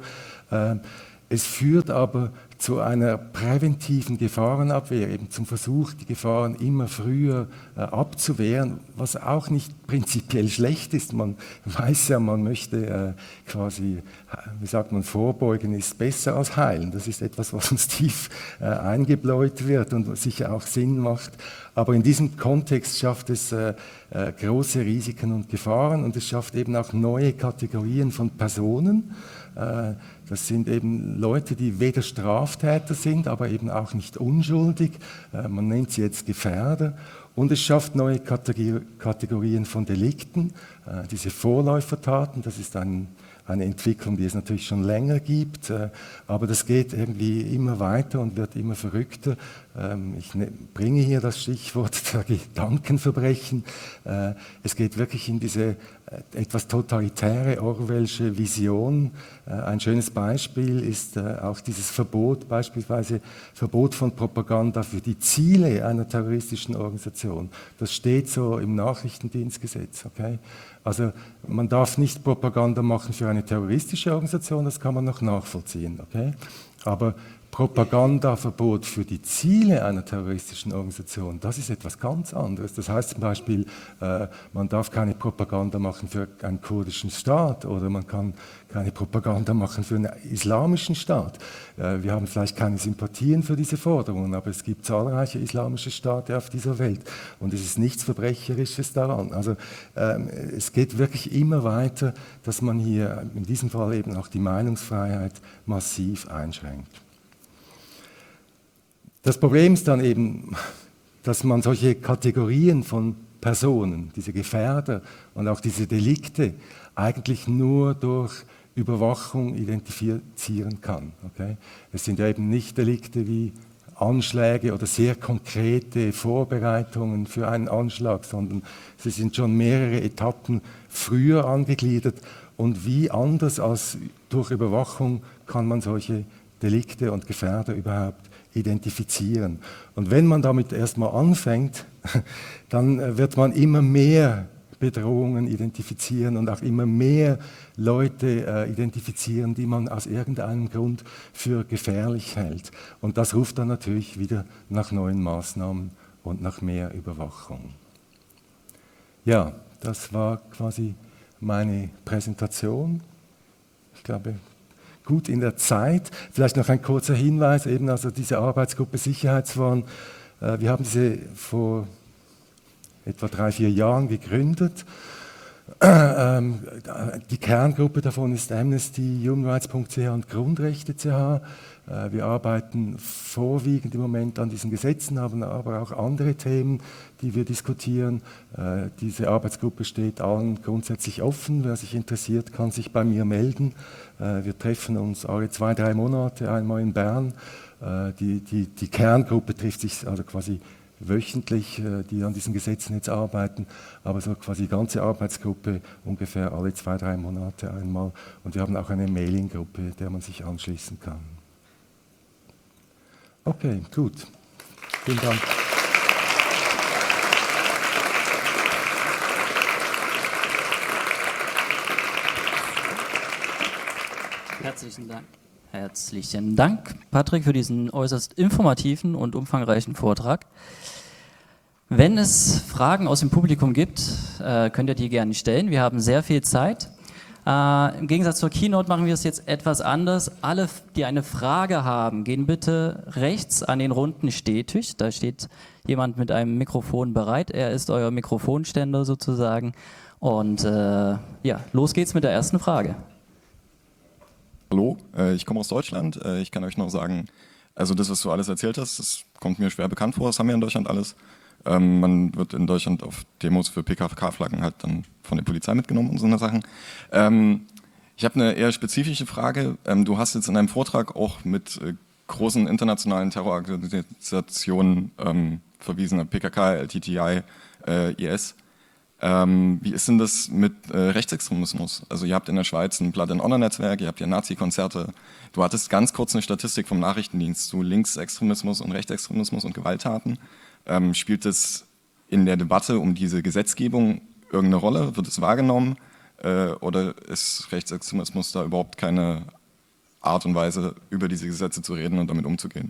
Es führt aber zu einer präventiven Gefahrenabwehr, eben zum Versuch, die Gefahren immer früher abzuwehren, was auch nicht prinzipiell schlecht ist. Man weiß ja, man möchte quasi, wie sagt man, vorbeugen ist besser als heilen. Das ist etwas, was uns tief eingebläut wird und sicher auch Sinn macht. Aber in diesem Kontext schafft es große Risiken und Gefahren und es schafft eben auch neue Kategorien von Personen. Das sind eben Leute, die weder Straftäter sind, aber eben auch nicht unschuldig. Man nennt sie jetzt Gefährder. Und es schafft neue Kategorien von Delikten, diese Vorläufertaten. Das ist eine Entwicklung, die es natürlich schon länger gibt, aber das geht irgendwie immer weiter und wird immer verrückter. Ich bringe hier das Stichwort der Gedankenverbrechen. Es geht wirklich in diese etwas totalitäre Orwellsche Vision. Ein schönes Beispiel ist auch dieses Verbot, beispielsweise Verbot von Propaganda für die Ziele einer terroristischen Organisation. Das steht so im Nachrichtendienstgesetz. Okay? Also man darf nicht Propaganda machen für eine terroristische Organisation, das kann man noch nachvollziehen. Okay? Aber Propagandaverbot für die Ziele einer terroristischen Organisation, das ist etwas ganz anderes. Das heißt zum Beispiel, man darf keine Propaganda machen für einen kurdischen Staat oder man kann keine Propaganda machen für einen islamischen Staat. Wir haben vielleicht keine Sympathien für diese Forderungen, aber es gibt zahlreiche islamische Staaten auf dieser Welt und es ist nichts Verbrecherisches daran. Also es geht wirklich immer weiter, dass man hier in diesem Fall eben auch die Meinungsfreiheit massiv einschränkt. Das Problem ist dann eben, dass man solche Kategorien von Personen, diese Gefährder und auch diese Delikte eigentlich nur durch Überwachung identifizieren kann. Okay? Es sind ja eben nicht Delikte wie Anschläge oder sehr konkrete Vorbereitungen für einen Anschlag, sondern sie sind schon mehrere Etappen früher angegliedert und wie anders als durch Überwachung kann man solche Delikte und Gefährder überhaupt identifizieren. Und wenn man damit erstmal anfängt, dann wird man immer mehr Bedrohungen identifizieren und auch immer mehr Leute identifizieren, die man aus irgendeinem Grund für gefährlich hält. Und das ruft dann natürlich wieder nach neuen Maßnahmen und nach mehr Überwachung. Ja, das war quasi meine Präsentation. Ich glaube, gut in der Zeit. Vielleicht noch ein kurzer Hinweis, eben also diese Arbeitsgruppe Sicherheitswahn, wir haben diese vor etwa 3-4 Jahren gegründet. Die Kerngruppe davon ist Amnesty, humanrights.ch und Grundrechte.ch. Wir arbeiten vorwiegend im Moment an diesen Gesetzen, haben aber auch andere Themen, die wir diskutieren. Diese Arbeitsgruppe steht allen grundsätzlich offen. Wer sich interessiert, kann sich bei mir melden. Wir treffen uns alle 2-3 Monate einmal in Bern. Die Kerngruppe trifft sich also quasi wöchentlich, die an diesen Gesetzen jetzt arbeiten, aber so quasi die ganze Arbeitsgruppe ungefähr alle 2-3 Monate einmal. Und wir haben auch eine Mailing-Gruppe, der man sich anschließen kann. Okay, gut. Vielen Dank. Herzlichen Dank. Herzlichen Dank, Patrick, für diesen äußerst informativen und umfangreichen Vortrag. Wenn es Fragen aus dem Publikum gibt, könnt ihr die gerne stellen. Wir haben sehr viel Zeit. Im Gegensatz zur Keynote machen wir es jetzt etwas anders. Alle, die eine Frage haben, gehen bitte rechts an den runden Stehtisch. Da steht jemand mit einem Mikrofon bereit. Er ist euer Mikrofonständer sozusagen. Und ja, los geht's mit der ersten Frage. Hallo, ich komme aus Deutschland. Ich kann euch noch sagen, also das, was du alles erzählt hast, das kommt mir schwer bekannt vor. Das haben wir in Deutschland alles. Man wird in Deutschland auf Demos für PKK-Flaggen halt dann von der Polizei mitgenommen und so eine Sachen. Ich habe eine eher spezifische Frage. Du hast jetzt in deinem Vortrag auch mit großen internationalen Terrororganisationen verwiesen, PKK, LTTI, IS. Wie ist denn das mit Rechtsextremismus? Also ihr habt in der Schweiz ein Blood-and-Honor-Netzwerk, ihr habt ja Nazi-Konzerte. Du hattest ganz kurz eine Statistik vom Nachrichtendienst zu Linksextremismus und Rechtsextremismus und Gewalttaten. Spielt es in der Debatte um diese Gesetzgebung irgendeine Rolle? Wird es wahrgenommen? Oder ist Rechtsextremismus da überhaupt keine Art und Weise, über diese Gesetze zu reden und damit umzugehen?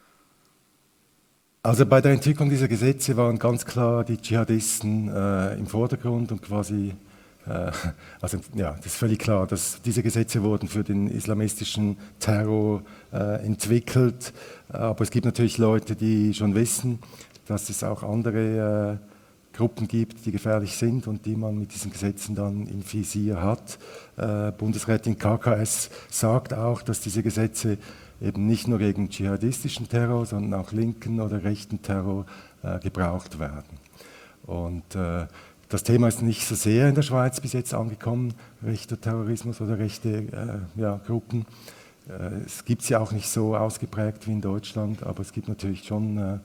Also bei der Entwicklung dieser Gesetze waren ganz klar die Dschihadisten im Vordergrund und quasi, also ja, das ist völlig klar, dass diese Gesetze wurden für den islamistischen Terror entwickelt. Aber es gibt natürlich Leute, die schon wissen, dass es auch andere Gruppen gibt, die gefährlich sind und die man mit diesen Gesetzen dann im Visier hat. Bundesrätin KKS sagt auch, dass diese Gesetze eben nicht nur gegen dschihadistischen Terror, sondern auch linken oder rechten Terror gebraucht werden. Und das Thema ist nicht so sehr in der Schweiz bis jetzt angekommen, rechter Terrorismus oder rechte Gruppen. Es gibt es ja auch nicht so ausgeprägt wie in Deutschland, aber es gibt natürlich schon,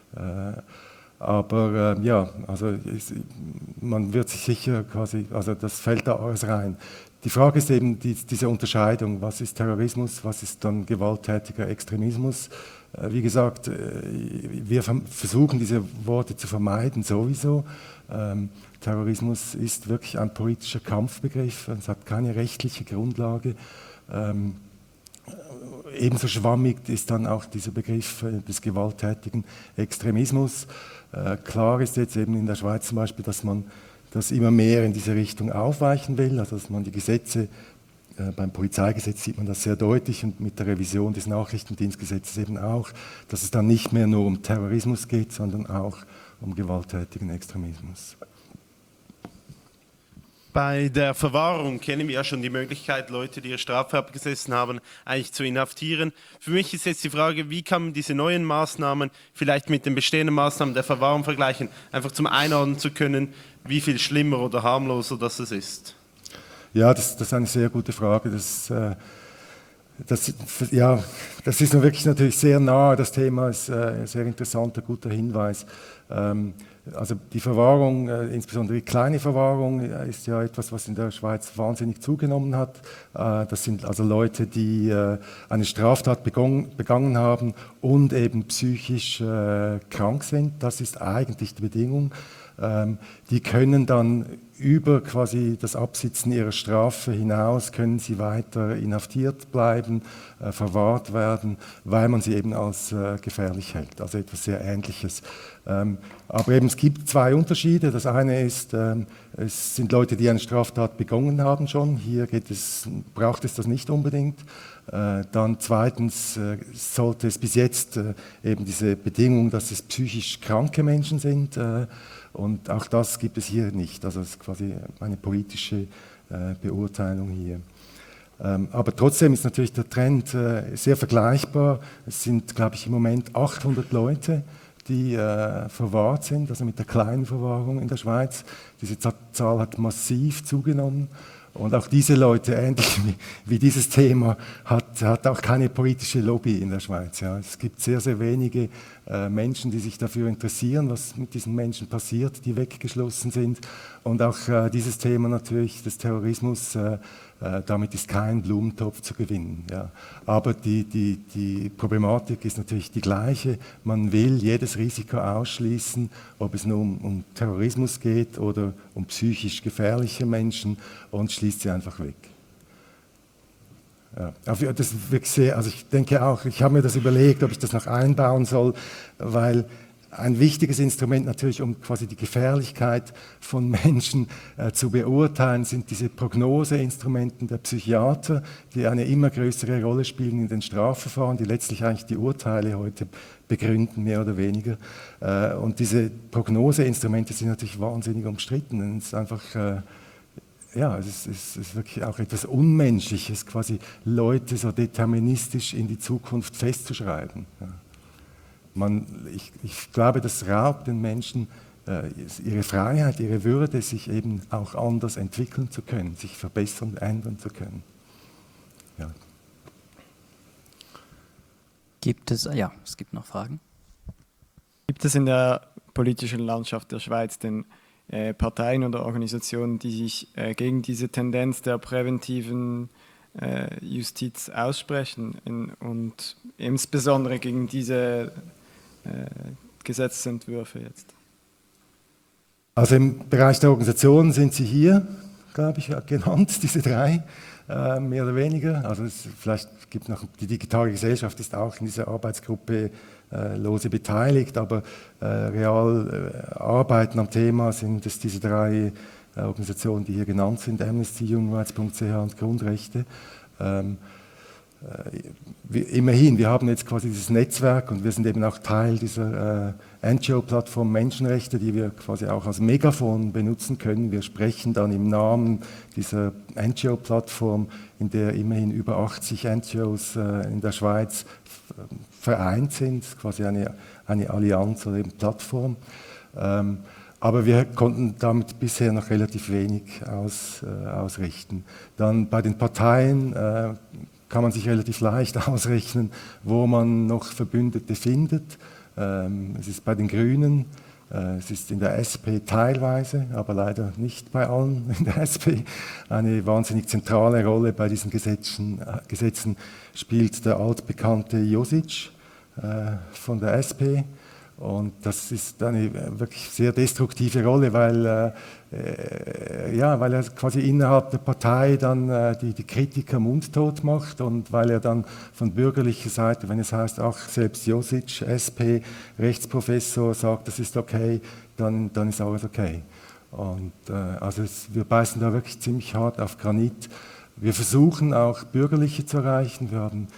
man wird sich sicher quasi, also das fällt da alles rein. Die Frage ist eben diese Unterscheidung, was ist Terrorismus, was ist dann gewalttätiger Extremismus. Wie gesagt, wir versuchen diese Worte zu vermeiden sowieso. Terrorismus ist wirklich ein politischer Kampfbegriff, es hat keine rechtliche Grundlage. Ebenso schwammig ist dann auch dieser Begriff des gewalttätigen Extremismus. Klar ist jetzt eben in der Schweiz zum Beispiel, dass man das immer mehr in diese Richtung aufweichen will, also dass man die Gesetze, beim Polizeigesetz sieht man das sehr deutlich und mit der Revision des Nachrichtendienstgesetzes eben auch, dass es dann nicht mehr nur um Terrorismus geht, sondern auch um gewalttätigen Extremismus. Bei der Verwahrung kennen wir ja schon die Möglichkeit, Leute, die ihre Strafe abgesessen haben, eigentlich zu inhaftieren. Für mich ist jetzt die Frage, wie kann man diese neuen Maßnahmen vielleicht mit den bestehenden Maßnahmen der Verwahrung vergleichen, einfach zum Einordnen zu können, wie viel schlimmer oder harmloser das ist? Ja, das ist eine sehr gute Frage. Das ist nun wirklich natürlich sehr nahe, das Thema ist ein sehr interessanter, guter Hinweis. Also die Verwahrung, insbesondere die kleine Verwahrung, ist ja etwas, was in der Schweiz wahnsinnig zugenommen hat. Das sind also Leute, die eine Straftat begangen haben und eben psychisch krank sind. Das ist eigentlich die Bedingung. Die können dann über quasi das Absitzen ihrer Strafe hinaus, können sie weiter inhaftiert bleiben, verwahrt werden, weil man sie eben als gefährlich hält. Also etwas sehr Ähnliches. Aber eben es gibt zwei Unterschiede. Das eine ist, es sind Leute, die eine Straftat begangen haben schon. Hier braucht es das nicht unbedingt. Dann zweitens sollte es bis jetzt eben diese Bedingung, dass es psychisch kranke Menschen sind. Und auch das gibt es hier nicht. Also es ist quasi eine politische Beurteilung hier. Aber trotzdem ist natürlich der Trend sehr vergleichbar. Es sind, glaube ich, im Moment 800 Leute, die verwahrt sind, also mit der kleinen Verwahrung in der Schweiz. Diese Zahl hat massiv zugenommen. Und auch diese Leute, ähnlich wie dieses Thema, hat auch keine politische Lobby in der Schweiz. Ja. Es gibt sehr, sehr wenige Menschen, die sich dafür interessieren, was mit diesen Menschen passiert, die weggeschlossen sind. Und auch dieses Thema natürlich des Terrorismus, damit ist kein Blumentopf zu gewinnen. Ja. Aber die Problematik ist natürlich die gleiche. Man will jedes Risiko ausschließen, ob es nur um Terrorismus geht oder um psychisch gefährliche Menschen, und schließt sie einfach weg. Ja, aber das ist wirklich sehr, also ich denke auch, ich habe mir das überlegt, ob ich das noch einbauen soll, weil ein wichtiges Instrument natürlich, um quasi die Gefährlichkeit von Menschen zu beurteilen, sind diese Prognoseinstrumenten der Psychiater, die eine immer größere Rolle spielen in den Strafverfahren, die letztlich eigentlich die Urteile heute begründen, mehr oder weniger. Und diese Prognoseinstrumente sind natürlich wahnsinnig umstritten. Und es ist einfach, ja, es ist wirklich auch etwas Unmenschliches, quasi Leute so deterministisch in die Zukunft festzuschreiben. Ja. Ich glaube, das raubt den Menschen ihre Freiheit, ihre Würde, sich eben auch anders entwickeln zu können, sich verbessern, ändern zu können. Ja. Es gibt noch Fragen. Gibt es in der politischen Landschaft der Schweiz denn Parteien oder Organisationen, die sich gegen diese Tendenz der präventiven Justiz aussprechen und insbesondere gegen diese Gesetzesentwürfe jetzt? Also im Bereich der Organisation sind Sie hier, glaube ich, genannt, diese drei, mehr oder weniger. Also vielleicht gibt noch die digitale Gesellschaft ist auch in dieser Arbeitsgruppe lose beteiligt, aber real arbeiten am Thema sind es diese drei Organisationen, die hier genannt sind, Amnesty, Humanrights.ch und Grundrechte. Immerhin, wir haben jetzt quasi dieses Netzwerk und wir sind eben auch Teil dieser NGO-Plattform Menschenrechte, die wir quasi auch als Megafon benutzen können. Wir sprechen dann im Namen dieser NGO-Plattform, in der immerhin über 80 NGOs in der Schweiz vereint sind, quasi eine Allianz oder eben Plattform. Aber wir konnten damit bisher noch relativ wenig ausrichten. Dann bei den Parteien kann man sich relativ leicht ausrechnen, wo man noch Verbündete findet. Es ist bei den Grünen, es ist in der SP teilweise, aber leider nicht bei allen in der SP. Eine wahnsinnig zentrale Rolle bei diesen Gesetzen spielt der altbekannte Josic von der SP. Und das ist eine wirklich sehr destruktive Rolle, weil er quasi innerhalb der Partei dann die Kritiker mundtot macht und weil er dann von bürgerlicher Seite, wenn es heißt, ach, selbst Josic, SP, Rechtsprofessor, sagt, das ist okay, dann ist alles okay. Und also wir beißen da wirklich ziemlich hart auf Granit. Wir versuchen auch Bürgerliche zu erreichen. Wir haben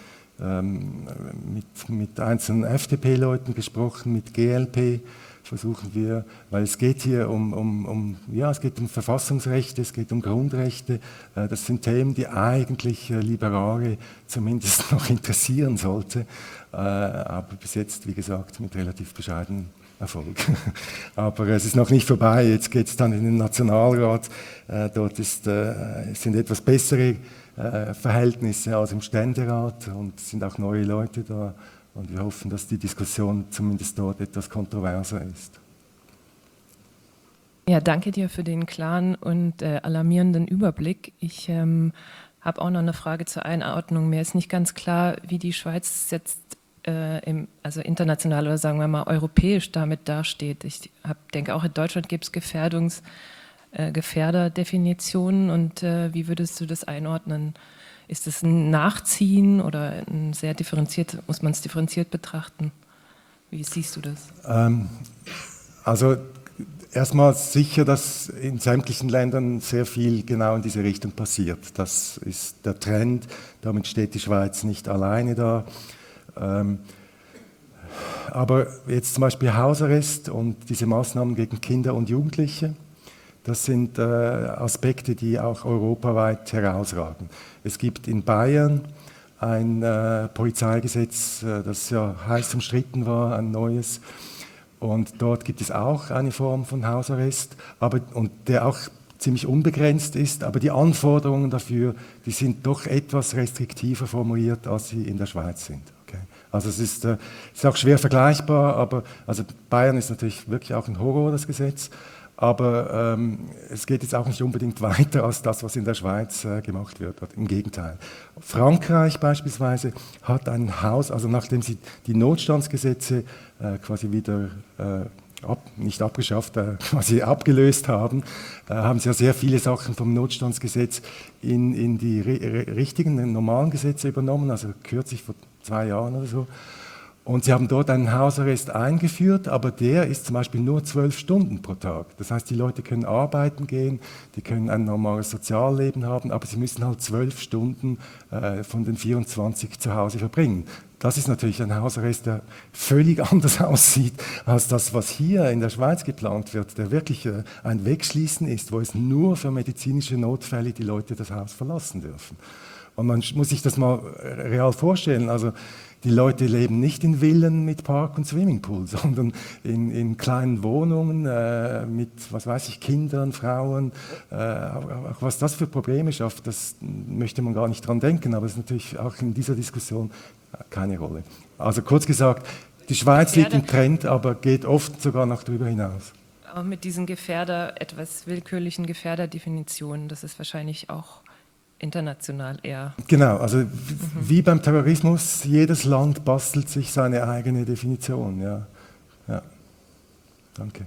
mit einzelnen FDP-Leuten gesprochen, mit GLP versuchen wir, weil es geht hier es geht um Verfassungsrechte, es geht um Grundrechte. Das sind Themen, die eigentlich Liberale zumindest noch interessieren sollte, aber bis jetzt, wie gesagt, mit relativ bescheidenem Erfolg. Aber es ist noch nicht vorbei, jetzt geht es dann in den Nationalrat, dort sind etwas bessere Verhältnisse als im Ständerat und es sind auch neue Leute da und wir hoffen, dass die Diskussion zumindest dort etwas kontroverser ist. Ja, danke dir für den klaren und alarmierenden Überblick. Ich habe auch noch eine Frage zur Einordnung. Mir ist nicht ganz klar, wie die Schweiz jetzt also international oder sagen wir mal europäisch damit dasteht. Ich denke, auch in Deutschland gibt es Gefährderdefinitionen und wie würdest du das einordnen? Ist es ein Nachziehen oder ein sehr differenziert, muss man es differenziert betrachten? Wie siehst du das? Also erstmal sicher, dass in sämtlichen Ländern sehr viel genau in diese Richtung passiert. Das ist der Trend, damit steht die Schweiz nicht alleine da. Aber jetzt zum Beispiel Hausarrest und diese Maßnahmen gegen Kinder und Jugendliche, das sind Aspekte, die auch europaweit herausragen. Es gibt in Bayern ein Polizeigesetz, das ja heiß umstritten war, ein neues. Und dort gibt es auch eine Form von Hausarrest, und der auch ziemlich unbegrenzt ist, aber die Anforderungen dafür, die sind doch etwas restriktiver formuliert, als sie in der Schweiz sind. Okay. Also es ist auch schwer vergleichbar, aber also Bayern ist natürlich wirklich auch ein Horror, das Gesetz. Aber es geht jetzt auch nicht unbedingt weiter als das, was in der Schweiz gemacht wird. Im Gegenteil. Frankreich beispielsweise hat ein Haus, also nachdem sie die Notstandsgesetze quasi wieder nicht abgeschafft, quasi abgelöst haben, haben sie ja sehr viele Sachen vom Notstandsgesetz in die richtigen, normalen Gesetze übernommen, also kürzlich vor 2 Jahren oder so. Und sie haben dort einen Hausarrest eingeführt, aber der ist zum Beispiel nur 12 Stunden pro Tag. Das heißt, die Leute können arbeiten gehen, die können ein normales Sozialleben haben, aber sie müssen halt 12 Stunden von den 24 zu Hause verbringen. Das ist natürlich ein Hausarrest, der völlig anders aussieht als das, was hier in der Schweiz geplant wird, der wirklich ein Wegschließen ist, wo es nur für medizinische Notfälle die Leute das Haus verlassen dürfen. Und man muss sich das mal real vorstellen. Also die Leute leben nicht in Villen mit Park und Swimmingpool, sondern in kleinen Wohnungen mit, was weiß ich, Kindern, Frauen. Auch was das für Probleme schafft, das möchte man gar nicht dran denken, aber es ist natürlich auch in dieser Diskussion keine Rolle. Also kurz gesagt, die Schweiz liegt im Trend, aber geht oft sogar noch darüber hinaus. Auch mit diesen etwas willkürlichen Gefährderdefinitionen, das ist wahrscheinlich auch international eher. Genau, also wie beim Terrorismus, jedes Land bastelt sich seine eigene Definition. Ja. Danke.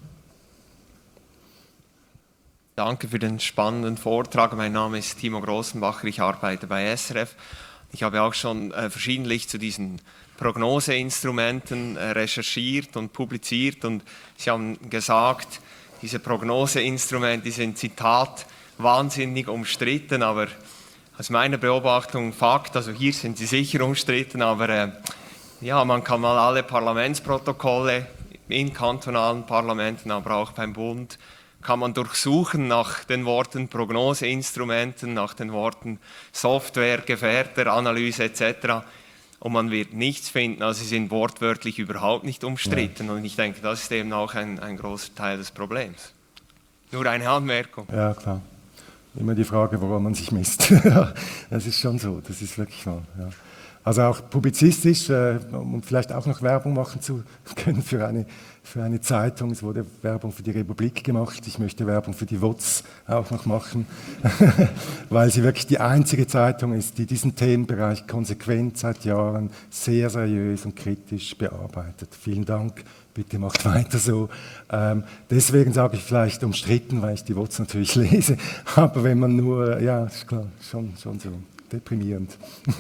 Danke für den spannenden Vortrag. Mein Name ist Timo Grossenbacher, ich arbeite bei SRF. Ich habe auch schon verschiedentlich zu diesen Prognoseinstrumenten recherchiert und publiziert und Sie haben gesagt, diese Prognoseinstrumente sind, Zitat, wahnsinnig umstritten, aber aus meiner Beobachtung Fakt, also hier sind sie sicher umstritten, aber ja, man kann mal alle Parlamentsprotokolle in kantonalen Parlamenten, aber auch beim Bund, kann man durchsuchen nach den Worten Prognoseinstrumenten, nach den Worten Software, Gefährderanalyse etc. Und man wird nichts finden, also sie sind wortwörtlich überhaupt nicht umstritten. Ja. Und ich denke, das ist eben auch ein großer Teil des Problems. Nur eine Anmerkung. Ja, klar. Immer die Frage, woran man sich misst. Das ist schon so, das ist wirklich wahr. Ja. Also auch publizistisch, um vielleicht auch noch Werbung machen zu können für eine Zeitung. Es wurde Werbung für die Republik gemacht. Ich möchte Werbung für die WOZ auch noch machen, weil sie wirklich die einzige Zeitung ist, die diesen Themenbereich konsequent seit Jahren sehr seriös und kritisch bearbeitet. Vielen Dank. Bitte macht weiter so. Deswegen sage ich vielleicht umstritten, weil ich die WOZ natürlich lese. Aber wenn man nur, ja, ist klar, schon so deprimierend.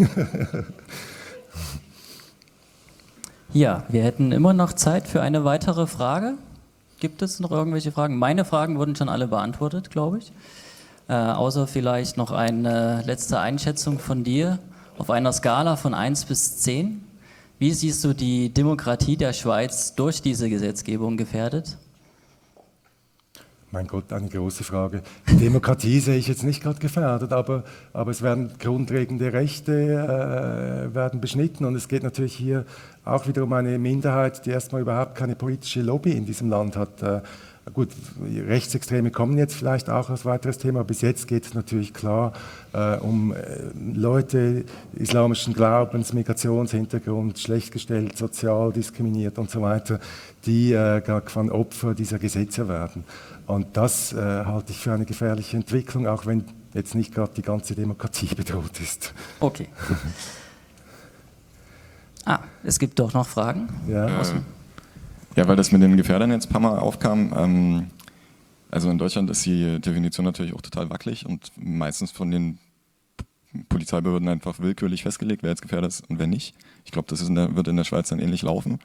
Ja, wir hätten immer noch Zeit für eine weitere Frage. Gibt es noch irgendwelche Fragen? Meine Fragen wurden schon alle beantwortet, glaube ich. Außer vielleicht noch eine letzte Einschätzung von dir auf einer Skala von 1 bis 10. Wie siehst du die Demokratie der Schweiz durch diese Gesetzgebung gefährdet? Mein Gott, eine große Frage. Die Demokratie sehe ich jetzt nicht gerade gefährdet, aber es werden grundlegende Rechte werden beschnitten und es geht natürlich hier auch wieder um eine Minderheit, die erstmal überhaupt keine politische Lobby in diesem Land hat. Gut, Rechtsextreme kommen jetzt vielleicht auch als weiteres Thema, bis jetzt geht es natürlich klar um Leute islamischen Glaubens, Migrationshintergrund, schlecht gestellt, sozial diskriminiert und so weiter, die gar von Opfer dieser Gesetze werden. Und das halte ich für eine gefährliche Entwicklung, auch wenn jetzt nicht gerade die ganze Demokratie bedroht ist. Okay. Es gibt doch noch Fragen. Ja. Ja, weil das mit den Gefährdern jetzt ein paar Mal aufkam. Also in Deutschland ist die Definition natürlich auch total wackelig und meistens von den Polizeibehörden einfach willkürlich festgelegt, wer jetzt Gefährder ist und wer nicht. Ich glaube, das wird in der Schweiz dann ähnlich laufen.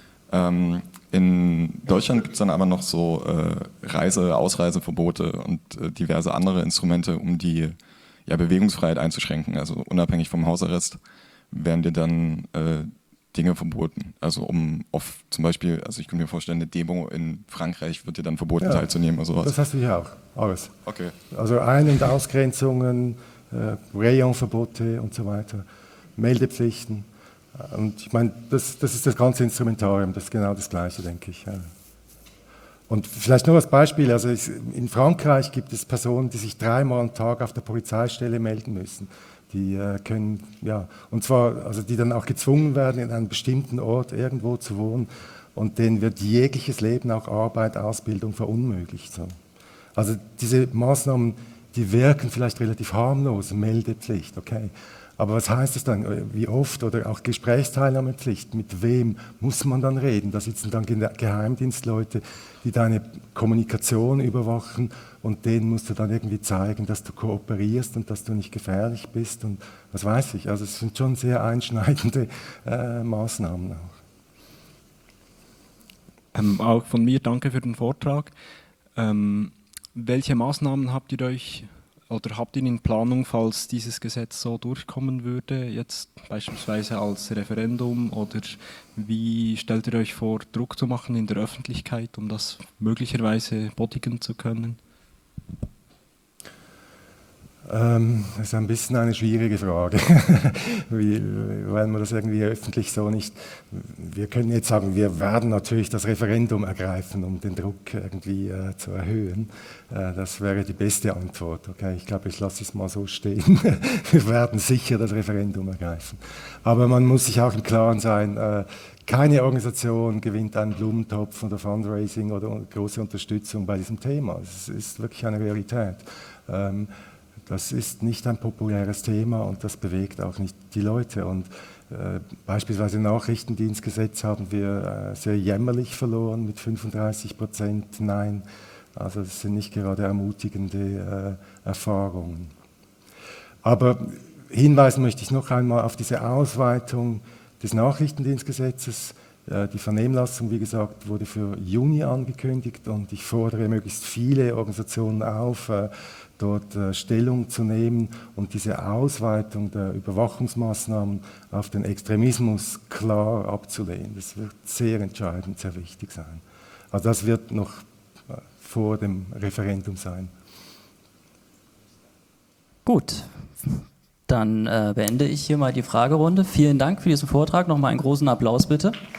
In Deutschland gibt es dann aber noch so Ausreiseverbote und diverse andere Instrumente, um die Bewegungsfreiheit einzuschränken. Also unabhängig vom Hausarrest werden dir dann Dinge verboten. Also zum Beispiel, also ich kann mir vorstellen, eine Demo in Frankreich wird dir dann verboten, teilzunehmen oder sowas. Das hast du hier auch, alles. Okay. Also Ein- und Ausgrenzungen, Rayonverbote und so weiter, Meldepflichten. Und ich meine, das ist das ganze Instrumentarium, das ist genau das Gleiche, denke ich. Ja. Und vielleicht nur als Beispiel, also in Frankreich gibt es Personen, die sich 3-mal am Tag auf der Polizeistelle melden müssen. Die können, und zwar, also die dann auch gezwungen werden, in einem bestimmten Ort irgendwo zu wohnen und denen wird jegliches Leben, auch Arbeit, Ausbildung verunmöglicht. So. Also diese Maßnahmen, die wirken vielleicht relativ harmlos, Meldepflicht, okay. Aber was heißt das dann? Wie oft? Oder auch Gesprächsteilnahmepflicht. Mit wem muss man dann reden? Da sitzen dann Geheimdienstleute, die deine Kommunikation überwachen und denen musst du dann irgendwie zeigen, dass du kooperierst und dass du nicht gefährlich bist und was weiß ich. Also es sind schon sehr einschneidende Maßnahmen auch. Auch von mir danke für den Vortrag. Welche Maßnahmen habt ihr in Planung, falls dieses Gesetz so durchkommen würde, jetzt beispielsweise als Referendum, oder wie stellt ihr euch vor, Druck zu machen in der Öffentlichkeit, um das möglicherweise bodigen zu können? Das ist ein bisschen eine schwierige Frage, weil man das irgendwie öffentlich so nicht... Wir können jetzt sagen, wir werden natürlich das Referendum ergreifen, um den Druck irgendwie zu erhöhen. Das wäre die beste Antwort. Okay, ich glaube, ich lasse es mal so stehen. Wir werden sicher das Referendum ergreifen. Aber man muss sich auch im Klaren sein, keine Organisation gewinnt einen Blumentopf oder Fundraising oder große Unterstützung bei diesem Thema. Es ist wirklich eine Realität. Das ist nicht ein populäres Thema und das bewegt auch nicht die Leute. Und beispielsweise im Nachrichtendienstgesetz haben wir sehr jämmerlich verloren mit 35% Nein. Also das sind nicht gerade ermutigende Erfahrungen. Aber hinweisen möchte ich noch einmal auf diese Ausweitung des Nachrichtendienstgesetzes. Die Vernehmlassung, wie gesagt, wurde für Juni angekündigt und ich fordere möglichst viele Organisationen auf, dort Stellung zu nehmen und diese Ausweitung der Überwachungsmaßnahmen auf den Extremismus klar abzulehnen. Das wird sehr entscheidend, sehr wichtig sein. Also das wird noch vor dem Referendum sein. Gut, dann beende ich hier mal die Fragerunde. Vielen Dank für diesen Vortrag. Nochmal einen großen Applaus bitte.